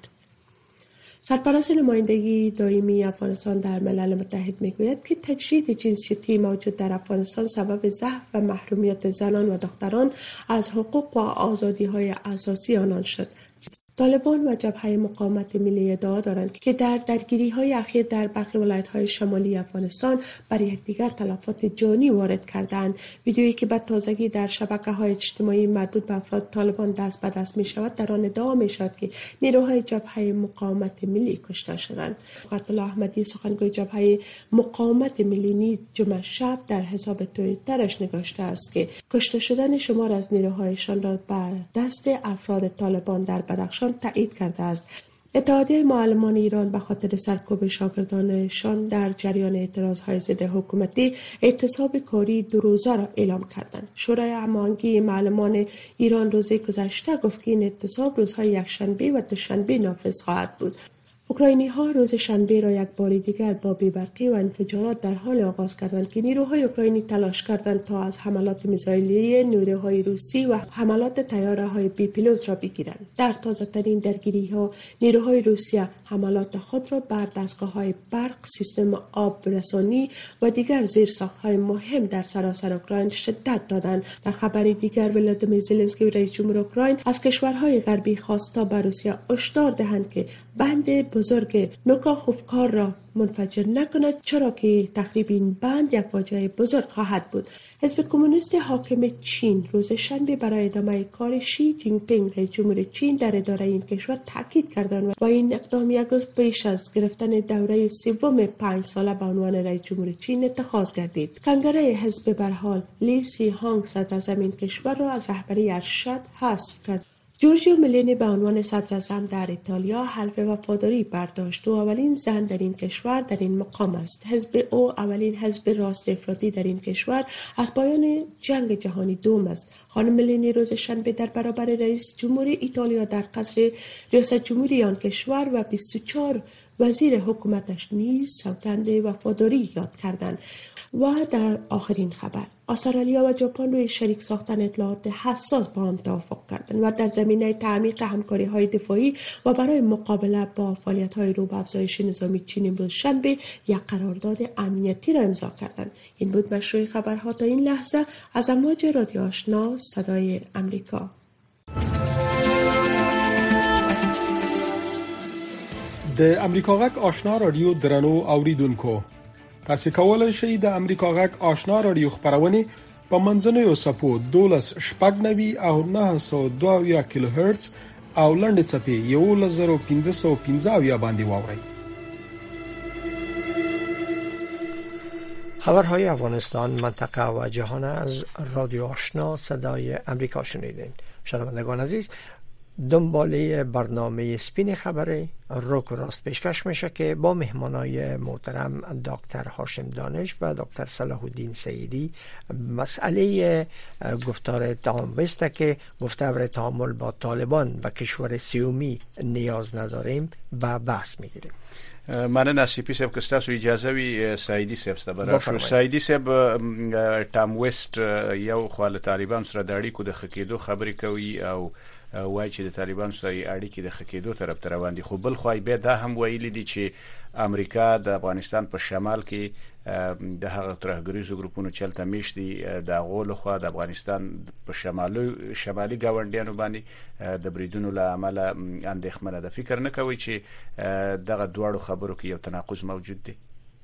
سرپرست نمایندگی دائمی افغانستان در ملل متحد میگوید که تجدید جنسیتی موجود در افغانستان سبب ضعف و محرومیت زنان و دختران از حقوق و آزادی‌های اساسی آنان شد. طالبان و جبهه مقاومت ملی ادعا دارند که در درگیری‌های اخیر در برخی ولایت‌های شمالی افغانستان بر یکدیگر تلفات جانی وارد کردند. ویدیویی که به تازگی در شبکه‌های اجتماعی مربوط به افراد طالبان دست به دست می‌شود در آن ادعا می‌شود که نیروهای جبهه مقاومت ملی کشته شدند. قطب الله احمدی سخنگوی جبهه مقاومت ملی نیز جمعه شب در حساب توییترش نگاشته است که کشته شدن شمار از نیروهایشان را به دست افراد طالبان در بدخشان تایید کرده است. اتحادیه معلمان ایران به خاطر سرکوب شاگردانشان در جریان اعتراضهای ضد حکومتی اعتصاب کاری دو روزه را اعلام کردند. شورای هماهنگی معلمان ایران روز گذشته گفت که این اعتصاب روزهای یکشنبه و دوشنبه نافذ خواهد بود. اوکراینی ها روز شنبه را یک بار دیگر با بی‌برقی و انفجارات در حال آغاز کردند که نیروهای اوکراینی تلاش کردند تا از حملات میزایلی نیروهای روسی و حملات طیاره‌های بی پیلوت را بگیرند. در تازه‌ترین درگیری‌ها نیروهای روسیه حملات خود را بر دستگاه‌های برق، سیستم آب رسانی و دیگر زیرساخت‌های مهم در سراسر اوکراین شدت دادند. در خبری دیگر ولادیمیر زلنسکی رئیس جمهور اوکراین از کشورهای غربی خواست تا به روسیه هشدار دهند که بند بزرگ نوکاخوفکار را منفجر نکند، چرا که تخریب این بند یک فاجعه بزرگ خواهد بود. حزب کمونیست حاکم چین روز شنبه برای ادامه کار شی جین پینگ رئیس جمهور چین در اداره این کشور تاکید کردند و این اقدام یک روز پیش از گرفتن دوره سوم پنج ساله به عنوان رئیس جمهور چین اتخاذ گردید. کنگره حزب به هر حال لی سی هانگ صدراعظم این کشور را از رهبری ارشد حذف کرد. جورجیو ملونی به عنوان صدراعظم در ایتالیا حلف وفاداری برداشت و اولین زن در این کشور در این مقام است. حزب او اولین حزب راست افراطی در این کشور از پایان جنگ جهانی دوم است. خانم ملونی روز شنبه در برابر رئیس جمهور ایتالیا در قصر ریاست جمهوری آن کشور و بیست و چهار وزیر حکومتش نیز سوگند وفاداری یاد کردند. و در آخرین خبر، استرالیا و ژاپن روی شریک ساختن اطلاعات حساس با هم توافق کردند و در زمینه تعمیق همکاری‌های دفاعی و برای مقابله با فعالیت‌های رو به افزایش نظامی چین امروز شنبه یک قرارداد امنیتی را امضا کردند. این بود مشروع خبرها تا این لحظه از امواج رادیو آشنا صدای امریکا. د امریکا غږ آشنا رادیو درنو اوریدونکو، تاسو کولای شئ د امریکا غږ آشنا رادیو خبرونه په منځنیو سپو دولس شپږ نوي او نه سوه دوه اویا کیلو هرتز او لنډې څپې یولس زره پنځه سوه پنځه اویا باندې واورئ. خبرهای افغانستان، منطقه و جهان از رادیو آشنا صدای امریکا شنیدین. شنوندگان عزیز، دنباله برنامه سپین خبری روک و راست پیشکش میشه که با مهمانای محترم دکتر هاشم دانش و دکتر صلاح الدین سیدی مسئله گفتار تامویسته که گفتار تعامل با طالبان و کشور سیومی نیاز نداریم و بحث میگیریم. مننه سپی صاحب که ستاسو اجازه وي سایدی صاحب ستبره سایدی صاحب ټام ویسټ یو خو طالبان سره د اړیکو د خکېدو خبرې کوي او وایي چې د طالبان سره اړیکې د خکېدو طرف ته روان دي، خو بل خو بیا دا هم ویلي دي چې امریکا د افغانستان په شمال کې د هغه ترهګریزو ګروپونو چلته میشتي د غول خو د افغانستان په شمالي شمالي گاونډیانو باندې د بریدونو له امله اندېښمنه ده. فکر نه کوي چې دغه دواړو خبرو کې یو تناقض موجود دی؟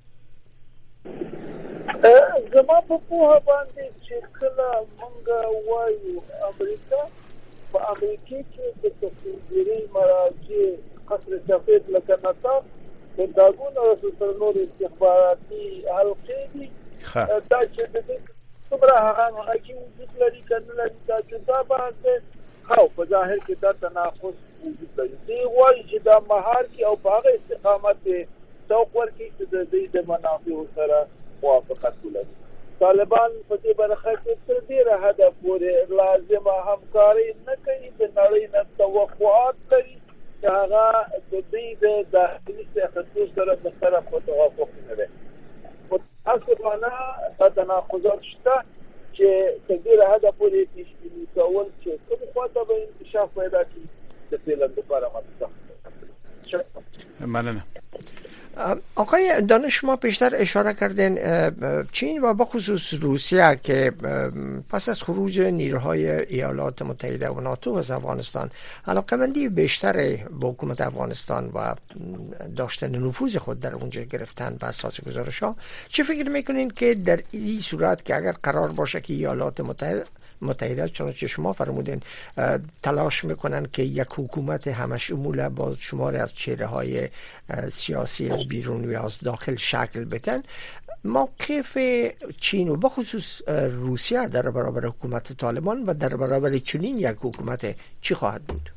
زما په پوهه باندې چې کله موږ وایو امریکا په امریکا کې د تفسیري مراجع قصر سفید لکه نتا پنتاګون او سرنور استخباراتي حلقې دي دا چې د دې څومره هغه حقیقي وجود لري کنه لري دا چې دا باندې خو په ظاهر کې دا تناقض وجود لري. دی وایي چې دا مهار کې او په هغه استقامت توق ورکړي چې د دې د منافع سره موافقت ولري. طالبان په دې برخه کې تر ډیره هدف پورې لازمه همکاري نه کوي، د نړۍ نه توقعات لري چې هغه د دې د داخلي سیاستونو سره د طرف په توافق نه لري. په اصل معنا دا تناقضات شته چې تر ډیره هدف پورې پیشبیني کول چې کوم خواته به انکشاف پیدا کړي د فعلا لپاره مطلب. ممنونم. آقای دانش، شما پیشتر اشاره کردین چین و بخصوص روسیه که پس از خروج نیروهای ایالات متحده و ناتو از افغانستان علاقمندی بیشتر به حکومت افغانستان و داشتن نفوذ خود در اونجا گرفتن و اساس گزارش ها، چه فکر میکنین که در این صورت که اگر قرار باشه که ایالات متحده متحده چنانچه شما فرمودین تلاش میکنن که یک حکومت همشمول با شمار از چهره های سیاسی از بیرون و از داخل شکل بدن، موقف چین و بخصوص روسیه در برابر حکومت طالبان و در برابر چنین یک حکومت چی خواهد بود؟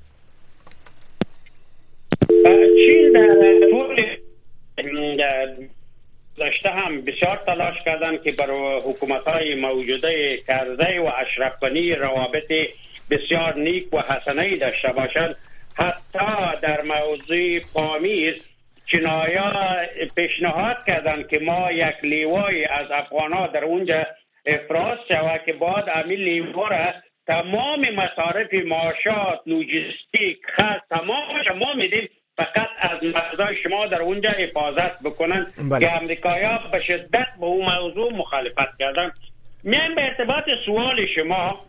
چین داشته هم بسیار تلاش کردن که برای حکومت‌های موجوده کرده و اشرف کنی روابط بسیار نیک و حسنی داشته باشند. حتی در موضوع پامیز چینایان پیشنهاد کردن که ما یک لیوای از افغان‌ها در اونجا افراز شود که بعد امی لیوا را تمام مصارف معاشات، لوجستیک، خرج تمامش ما میدیم، فقط از مرزهای شما در اونجا حفاظت بکنن. بله. که امریکایی‌ها به شدت به اون موضوع مخالفت کردن. من به ارتباط سوال شما،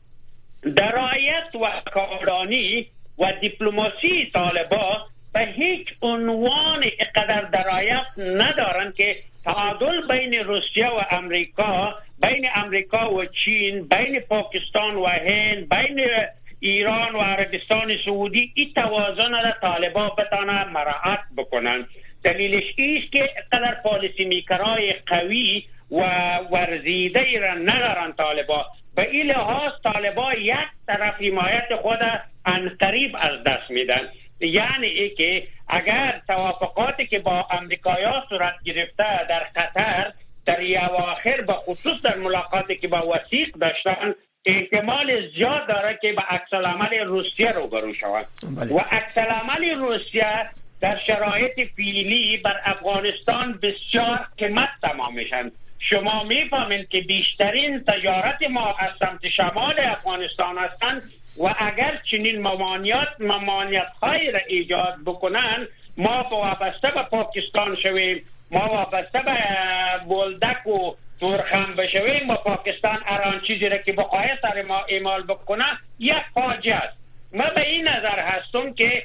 درایت و کارانی و دیپلماسی طالبان به هیچ عنوان اقدر درایت ندارن که تعادل بین روسیه و امریکا، بین امریکا و چین، بین پاکستان و هند، بین ایران و عربستان سعودی این توازن را طالبان بتانه مراعات بکنن. دلیلش ایست که قدر پالیسی میکرای قوی و ورزیده را ندارن طالبان. به این لحاظ طالبان یک طرف حمایت خود عنقریب از دست میدن. یعنی ای که اگر توافقاتی که با امریکایی‌ها صورت گرفته در قطر در اواخر به خصوص در ملاقاتی که با وثیق داشتن، احتمال زیاد داره که به عکس العمل روسیه روبرو شود. و عکس العمل روسیه در شرایط فعلی بر افغانستان بسیار قیمت تمام میشن. شما میفهمید که بیشترین تجارت ما از سمت شمال افغانستان هستند و اگر چنین ممانعات ممانعت هایی را ایجاد بکنن، ما وابسته به پاکستان شویم، ما وابسته به بولدک و تورخم بشویم و پاکستان هر چیزی را که بخواه سر ما اعمال بکنه یک فاجعه است. ما به این نظر هستم که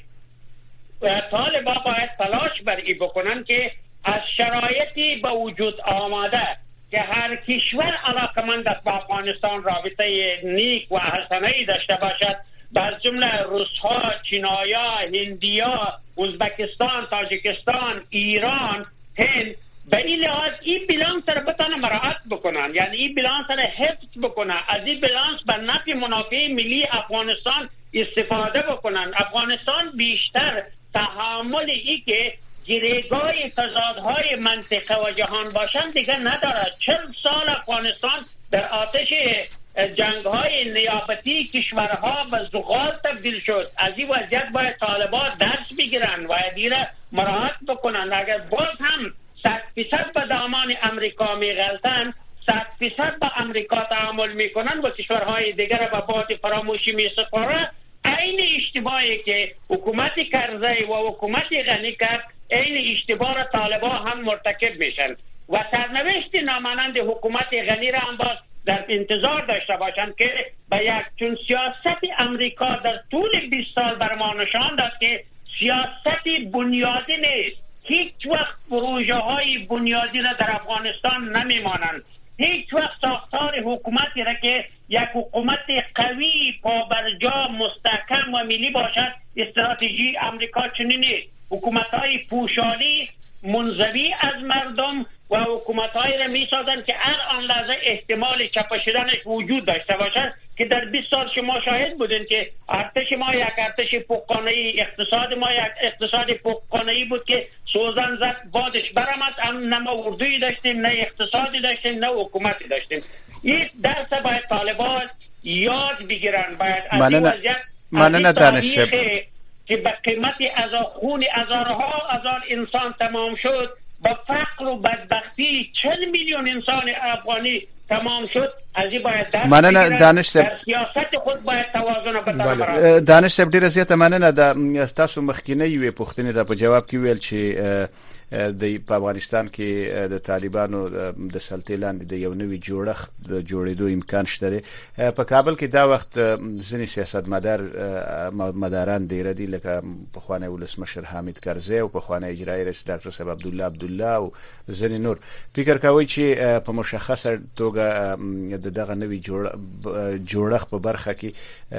طالبان باید تلاش بر این بکنن که از شرایطی به وجود آمده که هر کشور علاقمند است با افغانستان رابطه نیک و حسنه‌ای داشته باشد، از جمله روس‌ها، چینایا، هندیا، ازبکستان، تاجیکستان، ایران، هند، به این لحاظ این بیلانس را بتانه مراعات بکنن، یعنی این بیلانس را حفظ بکنن، از این بیلانس به نفع منافع ملی افغانستان استفاده بکنن. افغانستان بیشتر تحمل ای که گریگاه تضادهای منطقه و جهان باشن دیگه ندارد. چل سال افغانستان در آتش جنگ‌های نیابتی کشورها به زغال تبدیل شد. از این وضعیت باید طالبان درس بگیرن و دیره مراعات بکنن. اگر باز هم صد فیصد به دامان امریکا میغلطن، صد فیصد به امریکا تعامل میکنن و کشورهای دیگر به باد فراموشی میسپاره، این اشتباهی که حکومت کرزی و حکومت غنی کرد، این اشتباه را طالبان هم مرتکب میشن و سرنوشت نامانند حکومت غنی را هم باز در انتظار داشته باشند که به یک چون سیاست امریکا در طول بیست سال بر ما نشان داد که سیاست بنیادی نیست. هیچ وقت پروژه های بنیادی را در افغانستان نمیمانند. هیچ وقت ساختار حکومتی را که یک حکومت قوی، پابرجا، مستحکم و ملی باشد، استراتژی امریکا چنین نیست. حکومت های پوشالی منزوی از مردم و حکومت های را می سازند که هر آن لحظه احتمال چپه شدنش وجود داشته باشد، که در بیست سال شما شاهد بودین که ارتش ما یک ارتش پوکانه‌ای، اقتصاد ما یک اقتصاد پوکانه‌ای بود که سوزن زد بادش برآمد. هم نه ما اردویی داشتیم، نه اقتصادی داشتیم، نه حکومتی داشتیم. این درس باید طالبان یاد بگیرن. باید از این وضعیت مننه دانش که به قیمت از خون هزارها هزار انسان تمام شد، با فقر و بدبختی چل میلیون انسان افغانی تمام شد. از این باید درس مننه دانش صاحب، در سیاست خود باید توازن بتونه. دانش صاحب ډیره زیاته مننه. د تاسو مخکینه یوې پوښتنې د په جواب کې ویل چې د په افغانستان کې د طالبانو د سلطې لاندې د یو نوي جوړښت د جوړېدو امکان شته. په کابل کې دا وخت ځینې سیاستمدار مداران ډېر دي، لکه پخوانی ولسمشر حامد کرزی او پخوانی اجرایي رئیس ډاکټر صاحب عبدالله عبدالله او ځینې نور. فکر کوي چې په مشخصه توګه د دغه نوي جوړښت په برخه کې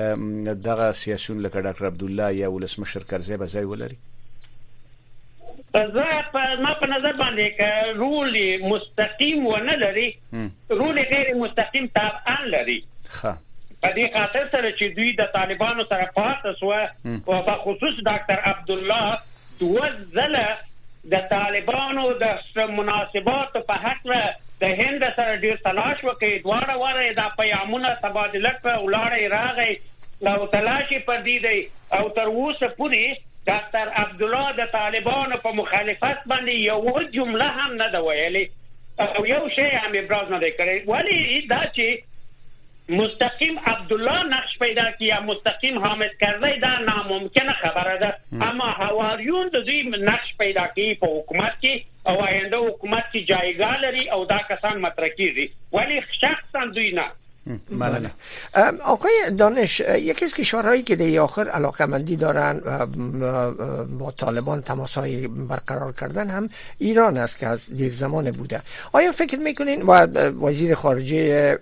دغه سیاسيون لکه ډاکټر عبدالله یا ولسمشر کرزی به ځای ولري؟ زه ما په نظر باندې که رول مستقیم و نه لري، رول غیر مستقیم طبعا لري. په دې خاطر سره چې دوی د طالبانو سره پاتې سو او په خصوص ډاکټر عبدالله دوه ځله د طالبانو د مناسبات په حق د هند سره ډیر تلاش وکړي. دواړه واره د پیغامونه تبادله کړ، ولاړې راغی او تلاشي پر دې دی او تر اوسه پورې ډاکټر عبدالله د طالبانو په مخالفت باندې یو جمله هم نه ده ویلې او یو شی هم ابراز نه دی کړی. ولی دا چې مستقیم عبدالله نقش پیدا کی یا مستقیم حامد کرزی دا ناممکنه خبره ده، اما حواریون د دوی نقش پیدا کی په حکومت کې او آینده حکومت کې جایگاه لري او دا کسان مطرح کیږي، ولی شخصا دوی نه. بله. آقای دانش، یکی از کشورهایی که در آخر علاقمندی دارن با طالبان تماسهای برقرار کردن هم ایران است که از دیر زمان بوده. آیا فکر میکنین و وزیر خارجه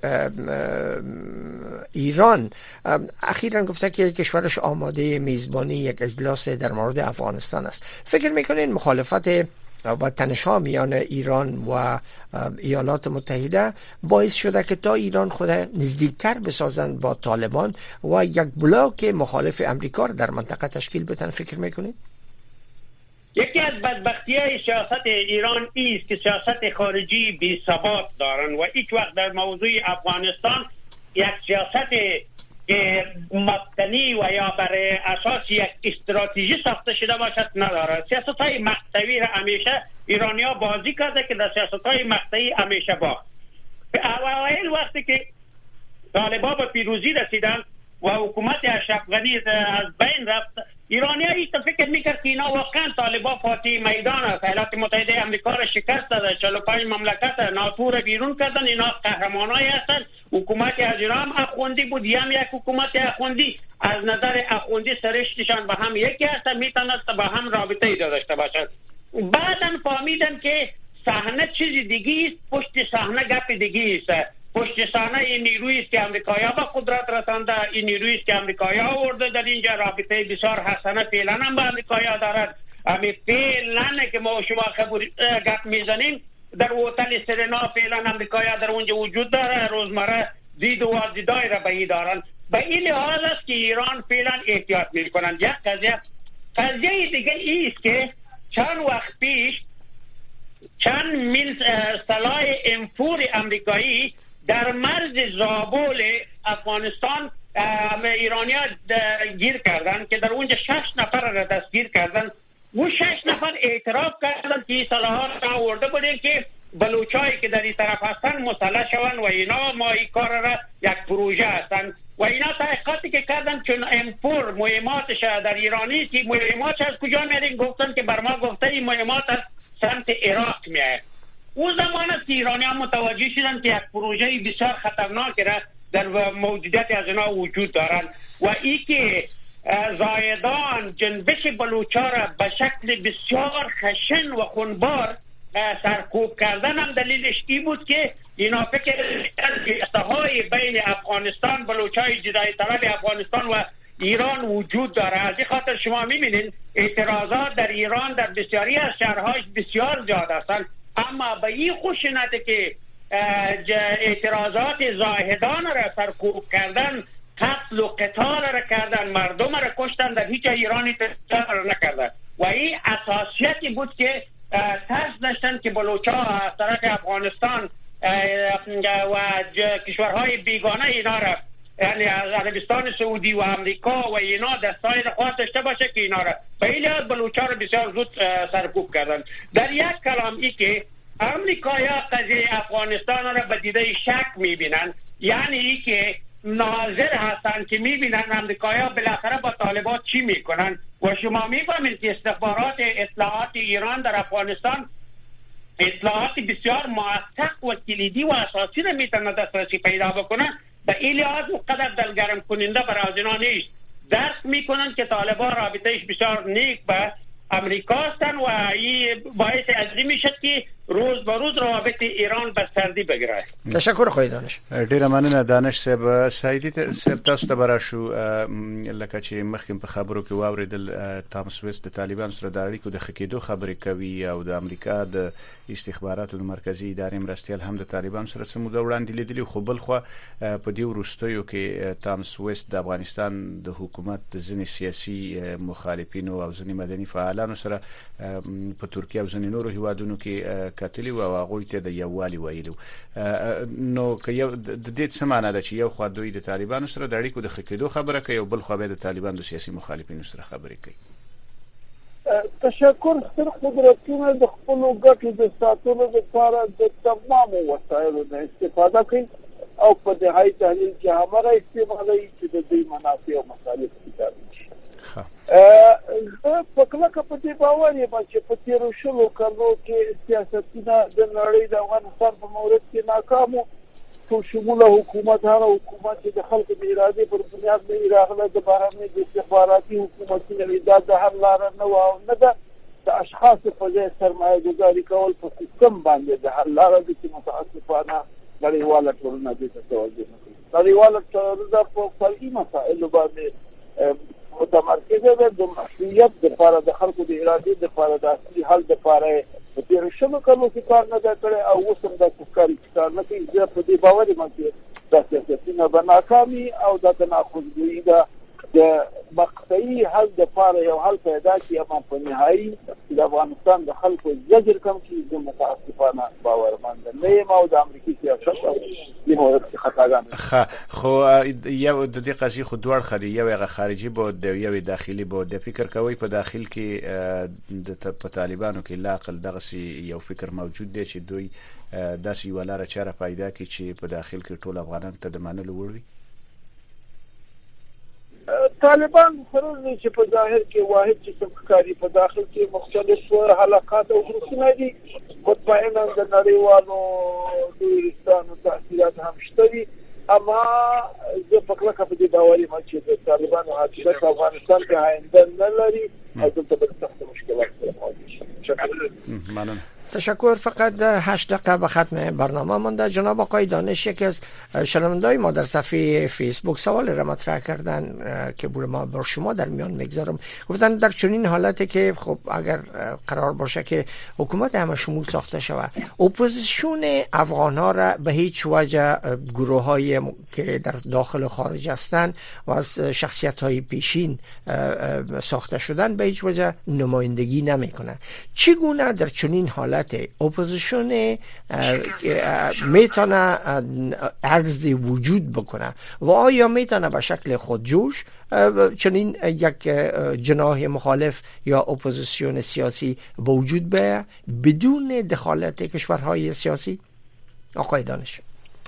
ایران اخیراً گفته که کشورش آماده میزبانی یک اجلاس در مورد افغانستان است، فکر میکنین مخالفت و تنش‌ها میان ایران و ایالات متحده باعث شده که تا ایران خود نزدیکتر بسازند با طالبان و یک بلاک مخالف امریکا را در منطقه تشکیل بدن؟ فکر میکنید؟ یکی از بدبختی‌های سیاست ایران است که سیاست خارجی بی ثبات دارن و هیچ وقت در موضوع افغانستان یک سیاست که مبتنی و یا بر اساس یک استراتژی ساخته شده باشد نداره. سیاست‌های مقطعی را همیشه ایرانی‌ها بازی کرده که در سیاست‌های مقطعی همیشه باخت. اوایل وقتی که طالبان به پیروزی رسیدن و حکومت اشرف غنی از بین رفت، ایرانی‌ها هیچ فکر می‌کرد که اینا واقعا طالبان فاتح میدان است. ایالات متحده آمریکا را شکست داده، چهل و پنج مملکت ناتو را بیرون کردن، اینا قهرمانای هستند. حکومت از ایران اخوندی بود، هم یک حکومت اخوندی، از نظر اخوندی سرشتشان به هم یکی هست، میتونست به هم رابطه ای داشته باشد. بعداً فهمیدن که صحنه چیز دیگه است، پشت صحنه گپ دیگه است. پشت صحنه این نیرویی است که امریکایی‌ها به قدرت رسانده، این نیرویی است که امریکایی‌ها آورده در اینجا. رابطه بسیار حسنه فعلا هم با امریکایی‌ها دارد. همین فعلا که ما شما خبر گپ میزنیم در هتل سرنا فعلا امریکایی‌ها در اونجا وجود داره، روزمره زید و وازدای را به دارن. به این لحاظ است که ایران فعلا احتیاط میکنند. یک قضیه قضیه دیگه ایست که چند وقت پیش چند میل سلاح انفور امریکایی در مرز زابل افغانستان ایرانی ها گیر کردن که در اونجا شش نفر را دستگیر کردن. و شش نفر اعتراف کردن که این سلاحات را آورده بودن که بلوچایی که در این طرف هستن مسلح شون و اینا ما این کار را یک پروژه هستن و اینا تحقیقاتی که کردن چون انفور مهماتش در ایرانی که مهماتش از کجا میارین گفتن که بر ما گفته این مهمات از سمت عراق میاد. اون زمان است که ایرانی ها متوجه شدن که یک پروژه بسیار خطرناک را در موجودیت از اینا وجود دارن و ای که زایدان جنبش بلوچا را به شکل بسیار خشن و خونبار سرکوب کردن هم دلیلش ای بود که اینا فکر های بین افغانستان بلوچای جدای طلب افغانستان و ایران وجود داره. از این خاطر شما میبینید اعتراضات در ایران در بسیاری از شهرهاش بسیار زیاد هستند، اما به این خشونت که اعتراضات زاهدان را سرکوب کردن، قتل و قتال را کردن، مردم را کشتن، در هیچ ایرانی تجارت را نکردن و این اساسیتی بود که ترس داشتن که بلوچا از طرف افغانستان و کشورهای بیگانه اینا را یعنی عربستان سعودی و امریکا و اینا دستای خاص داشته باشه که اینا را به این لحاظ بلوچا را بسیار زود سرکوب کردن. در یک کلام ای که امریکایا قضیه افغانستان را به دیده شک میبینن، یعنی ای که ناظر هستن که میبینن امریکایا بالاخره با طالبات چی میکنن و شما میفهمید که استخبارات اطلاعات ایران در افغانستان اطلاعات بسیار موثق و کلیدی و اساسی را میتونه دسترسی پیدا بکنن. به این لحاظ مقدر دلگرم کننده برای اینا نیست. درک میکنن که طالبان رابطهش بسیار نیک به امریکا هستن و این باعث از این میشد که روز به روز روابط ایران به سردی بگیره. تشکر خواهی دانش. ډیره مننه دانش صاحب. سعیدی صاحب تاسو ته براشو لکه چې مخکې په خبرو کې واوریدل تامس ویست د طالبان سره د اړیکو د خکېدو خبرې کوي او د امریکا د استخباراتو د مرکزی ادارې مرستیال هم د طالبان سره څه موده وړاندې لیدلی، خو بل خو په دې وروستیو کې تامس ویست د افغانستان د حکومت د ځینې سیاسي مخالفینو او ځینې مدني فعالانو سره په ترکیه او ځینې نورو هیوادونو کې کتلی او هغه ته د یووالي ویلو. نو که یو د دې څه معنی ده چې یو خو دوی د طالبانو سره د اړیکو د خکېدو خبره کوي او بل خو به د طالبان د سیاسي مخالفینو سره خبرې کوي؟ تشکر. ستر قدرتونه د خپلو ګټو د ساتلو لپاره د تمامو وسایلو نه استفاده کوي او په نهایي تحلیل کې هغه استعمالوي چې د دوی منافع او مصالح ښکاري. زه په کلکه په دې باور یم چې په تېرو شلو کلونو کې سیاستونه د نړۍ د افغانستان په مورد کې ناکام وو. ټول شموله حکومت هغه حکومت چې د خلکو د ارادې پر بنیاد نه راغله، د بهرني د استخباراتي حکومتونو دا د حل لاره نه وه او نه ده. د اشخاصو په ځای سرمایه ګذاري کول په سیستم باندې د حل لاره ده چې متاسفانه نړیواله ټولنه دې ته توجه نه کوي. نړیواله ټولنه په فرعي مسایلو باندې متمرکزه ده. د مشروعیت لپاره د خلکو د ارادې لپاره د اصلي حل لپاره په تېرو شلو کلونو کې کار نه دی کړی او اوس هم داسې ښکاري چې کار نه کوي. زه په دې باور یم چې دا سیاستونه به ناکامي او دا تناقضګویي ده د مقطعي حل لپاره یو حل پیدا کړي، اما په نهایي د افغانستان د خلکو زجر کم کړي. زه متاسفانه باورمند نه یم او د امریکایي سیاست او د مورد کې خطاګان ښه. خو یو د دې قضیې خو دوړ خدي، یو هغه خارجي بود او یو داخلي بود. د فکر کوي په داخل کې د په طالبانو کې لاقل دغه یو فکر موجود دی چې دوی داسې یو لاره چاره پیدا کړي چې په داخل کې ټول افغانان ته د منلو وړ وي. طالبان سره چې په ظاهر کې واحد چې ښکاري په داخل کې مختلف حلقات او ګروپونه دي، مطمئنا د نړیوالو دویرستانو تاثیرات هم شته دي، اما زه په کلکه په دې باور یم چې د طالبانو حاکمیت په افغانستان کې آینده نه لري او دلته به سخت مشکلات سره مواجه شي. مننه. تشکر. فقط هشت دقیقه به ختم برنامه مانده. جناب آقای دانش، یکی از شنونده‌های ما در صفحه فیسبوک سوال را مطرح کردن که بر ما بر شما در میان میگذارم. گفتن در چنین حالتی که خب اگر قرار باشه که حکومت همه شمول ساخته شود، اپوزیسیون افغان ها را به هیچ وجه گروه های که در داخل و خارج هستند و از شخصیت های پیشین ساخته شدن به هیچ وجه نمایندگی نمیکنه. چگونه در چنین حالت اپوزیسیون میتونه عرض وجود بکنه و آیا میتونه به شکل خودجوش چنین یک جناح مخالف یا اپوزیسیون سیاسی به وجود بیاید بدون دخالت کشورهای سیاسی؟ آقای دانش.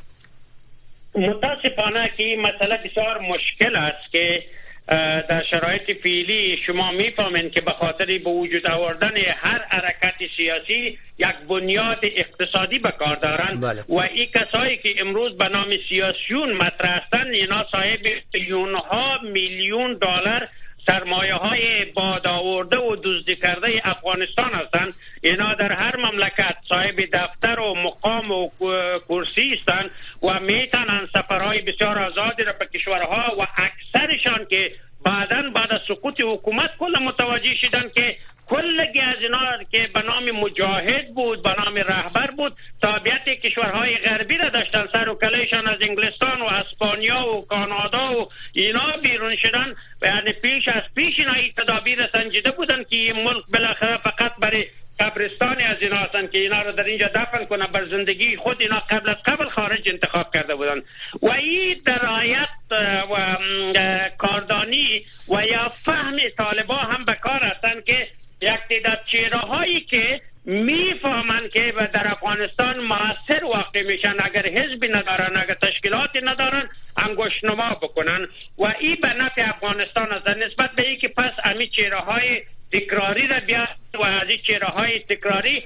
متاسفانه که این مسئله بسیار مشکل است که در شرایط فعلی شما میفهمین که به خاطر به وجود آوردن هر حرکت سیاسی یک بنیاد اقتصادی به کار دارند. بله. و این کسایی که امروز به نام سیاسیون مطرح هستند اینا صاحب میلیون ها میلیون دلار سرمایه های باد آورده و دزدی کرده افغانستان هستند. اینا در هر مملکت صاحب دفتر و مقام و کرسی هستند و میتونن سفرهای بسیار آزادی را به کشورها و اکثرشان که بعداً بعد از سقوط حکومت کل متوجه شدن که کلگی از اینا که به نام مجاهد بود، به نام رهبر بود، تابعیت کشورهای غربی را داشتن. سر و کلهشان از انگلستان و اسپانیا و کانادا و اینا بیرون شدن. یعنی پیش از پیش اینا این تدابیر سنجیده بودن که این ملک بالاخره فقط برای قبرستانی از اینا هستن که اینا رو در اینجا دفن کنن. بر زندگی خود اینا قبل از قبل خارج انتخاب کرده بودن و این درایت و کاردانی و یا فهم طالبا هم به کار هستن که یک تعداد چهره هایی که میفهمن که در افغانستان موثر واقع میشن، اگر حزبی ندارن، اگر تشکیلاتی ندارن، انگشت نما بکنن و این به نفع افغانستان است. نسبت به این که پس امی چهره های تکراری را بیاد و از این چهره های تکراری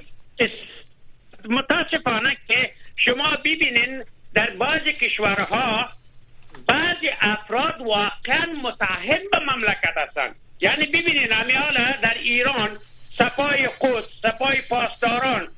متاسفانه که شما ببینین در بعضی کشورها بعضی افراد واقعا متحد به مملکت هستند. یعنی ببینین امیالا در ایران سپاه قدس، سپاه پاسداران،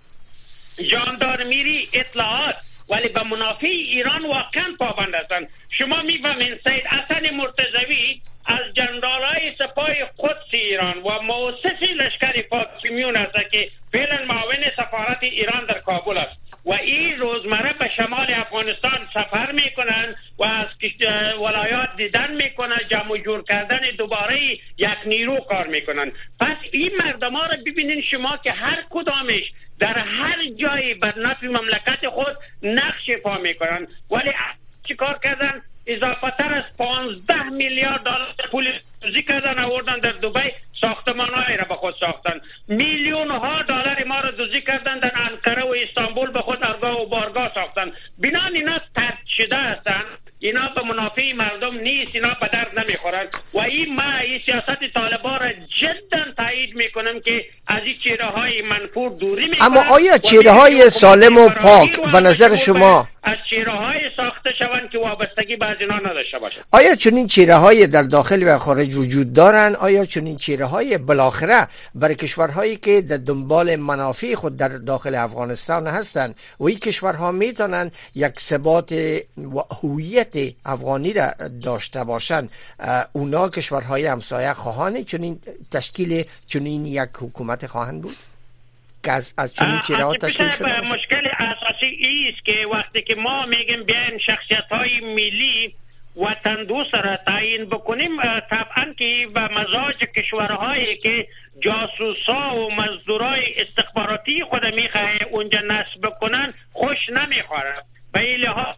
ژاندارمری، اطلاعات ولی به منافع ایران واقعا پابند هستند. شما میفهمین سید حسن مرتضوی از جنرالای سپاه قدس ایران و مؤسس لشکر فاطمیون است که فعلا معاون سفارت ایران در کابل است و این روزمره به شمال افغانستان سفر میکنن و از ولایات دیدن میکنن، جمع جور کردن دوباره یک نیرو کار میکنن. پس این مردم ها را ببینین شما که هر کدامش در هر جایی بر نفع مملکت خود نقش پا میکنن ولی چی کار کردن؟ اضافه تر از پانزده میلیارد دلار پول توزیع کردن آوردن در دبی، ساختمان‌هایی را به خود ساختن. میلیون ها دلار ما را توزیع کردن در انقره و استانبول به خود ارگاه و بارگاه ساختن. بنان اینا ترد شده هستن، اینا به منافع مردم نیست، اینا به درد نمیخورن و این ما این سیاست طالبان را جدا تایید میکنم که از این چهره های منفور دوری میکنن. اما آیا چهره های سالم و پاک به نظر شما از چهره های ساخته شوند که وابستگی به از اینا نداشته باشند؟ آیا چنین چهره های در داخل و خارج وجود دارند؟ آیا چنین چهره های بالاخره برای کشورهایی که در دنبال منافع خود در داخل افغانستان هستند و این کشورها میتونن یک ثبات و هویت افغانی را داشته باشند، اونا کشورهای همسایه خواهان چنین تشکیل چنین یک حکومت خواهند بود که از از چنین چهره ها تشکیل شده؟ مشکل اساسی است که وقتی که ما میگیم بیاین شخصیت‌های ملی وطن دوست را تعیین بکنیم، طبعا که به مزاج کشورهایی که جاسوسا و مزدورای استخباراتی خود میخواه اونجا نصب بکنن خوش نمیخوره. به این لحاظ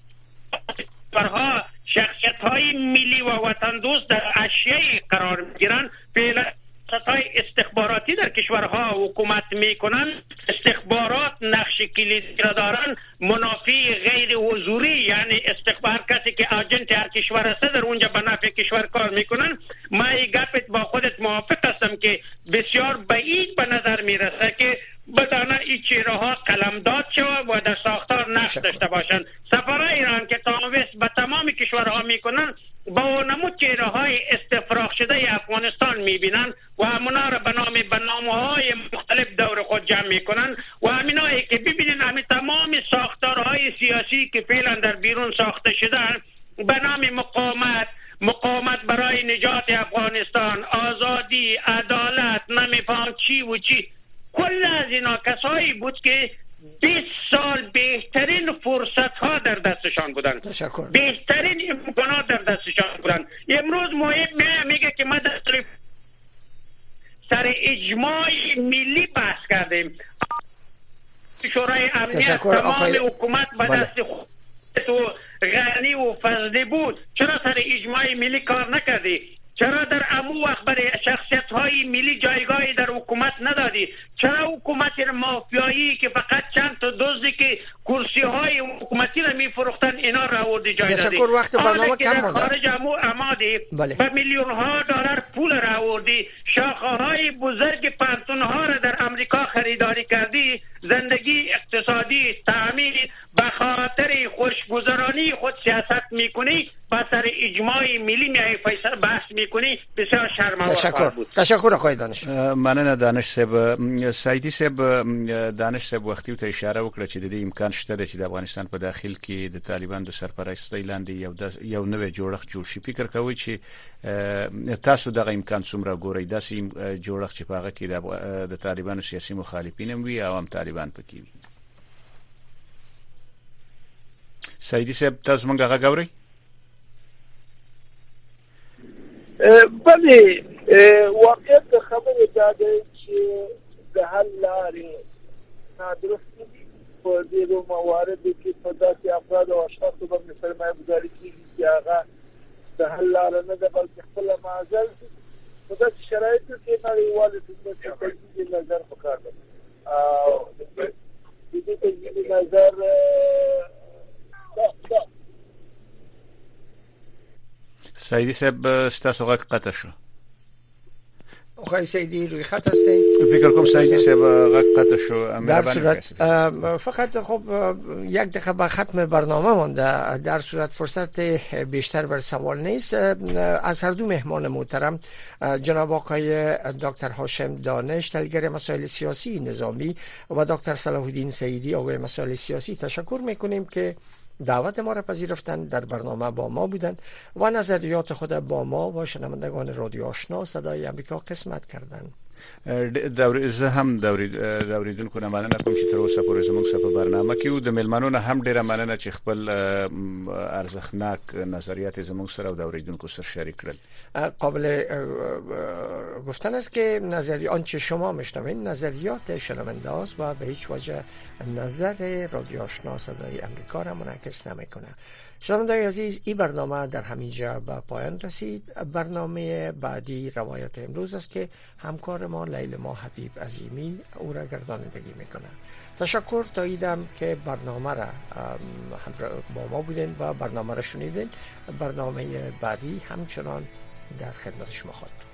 کشورها شخصیت‌های ملی و وطن دوست در اشیایی قرار میگیرن. فعلا های استخباراتی در کشورها حکومت میکنن، استخبارات نقش کلیدی را دارن، منافع غیر حضوری یعنی استخبار کسی که آجنت هر کشور است در اونجا به نفع کشور کار میکنن. ما این گپت با خودت موافق هستم که بسیار بعید به نظر میرسه که بدانه این چهره ها قلمداد شود و در ساختار نقش داشته باشند. سفرهای ایران که تامویست به تمام کشورها میکنن با نمو چهره های استفراغ شده افغانستان میبینن و همونا را به نام برنامه های مختلف دور خود جمع میکنن و همینایی که ببینین همین تمام ساختارهای سیاسی که فعلا در بیرون ساخته شدن به نام مقاومت مقاومت برای نجات افغانستان، آزادی، عدالت، نمیفهم چی و چی، کل از اینا کسایی بود که بیست سال بهترین فرصت ها در دستشان بودن، تشکر. بهترین امکانات در دستشان بودن. امروز مهم میگه که ما در سر اجماع ملی بحث کردیم، شورای امنیت تمام حکومت به دست خود و غنی و فضلی بود، چرا سر اجماع ملی کار نکردی؟ چرا در امو وقت برای شخصیت های ملی جایگاهی در حکومت ندادی؟ چرا حکومت مافیایی که فقط چند تا دزدی که کرسی های حکومتی را میفروختن اینا را آوردی جای دادی؟ تشکر. وقت برنامه کم مونده. خارج امو امادی به میلیون ها دلار پول را آوردی، شاخه های بزرگ پانتون ها را در امریکا خریداری کردی، زندگی اقتصادی تامین به خاطر خوشگذرانی خود سیاست میکنی، با سر اجماع ملی میای فیصله بحث میکنی، بسیار شرم‌آور تشکر بود. تشکر آقای دانش. مننه دانش صاحب. سعیدی صاحب، دانش صاحب وختي ته اشاره وکړه چې د دې امکان شته چې د افغانستان په داخل کې د طالبان د سرپرستۍ لاندې یو یو نوې جوړښت جوړ شي. فکر کوي چې تاسو دغه امکان څومره ګورئ؟ داسې جوړښت چې په هغه کې د طالبانو سیاسي مخالفین هم وي او هم طالبان پکې وي. سعیدی صاحب تاسو مونږ هغه غوړئ؟ بله، واقعیت خبره دا ده چې د حل لارې نادرستې دي په ډېرو مواردو کې په داسې افرادو او اشخاصو باندې سرمایه ګذاري کېږي چې هغه د حل لاره نه ده بلکې خپله معزل دي. په داسې شرایطو کې نړیوالې ټولنې ته تجدید نظر پکار ده او د دې تجدید نظر سعیدی صاحب ستاسو غږ قطع شو. آقای سعیدی روی خط هستین؟ فکر کنم سعیدی صاحب غږ قطع شو. در صورت فقط خب یک دقیقه به ختم برنامه مونده، در صورت فرصت بیشتر بر سوال نیست. از هر دو مهمان محترم جناب آقای دکتر هاشم دانش تحلیلگر مسائل سیاسی نظامی و دکتر صلاح الدین سعیدی آقای مسائل سیاسی تشکر میکنیم که دعوت ما را پذیرفتند، در برنامه با ما بودند و نظریات خود با ما و شنوندگان رادیو آشنا صدای امریکا قسمت کردند. دور زه هم دوریدونکو نه مننه کوم چې تر اوسه پورې زموږ سره په برنامه کې و. د میلمنو نه هم ډیره مننه چې خپل ارزښتناک نظریات زموږ سره او دوریدونکو سره شریک کړل. قابل گفتن است که نظری آنچه شما میشنوید نظریات شنونده است و به هیچ وجه نظر رادیو آشنا صدای امریکا را منعکس نمیکنه. شنوندگان عزیز، این برنامه در همینجا به پایان رسید. برنامه بعدی روایت امروز است که همکار ما لیل ما حبیب عظیمی او را گردانندگی میکنه. تشکر تا ایدم که برنامه را با ما بودین و برنامه را شنیدین. برنامه بعدی همچنان در خدمت شما خواهد.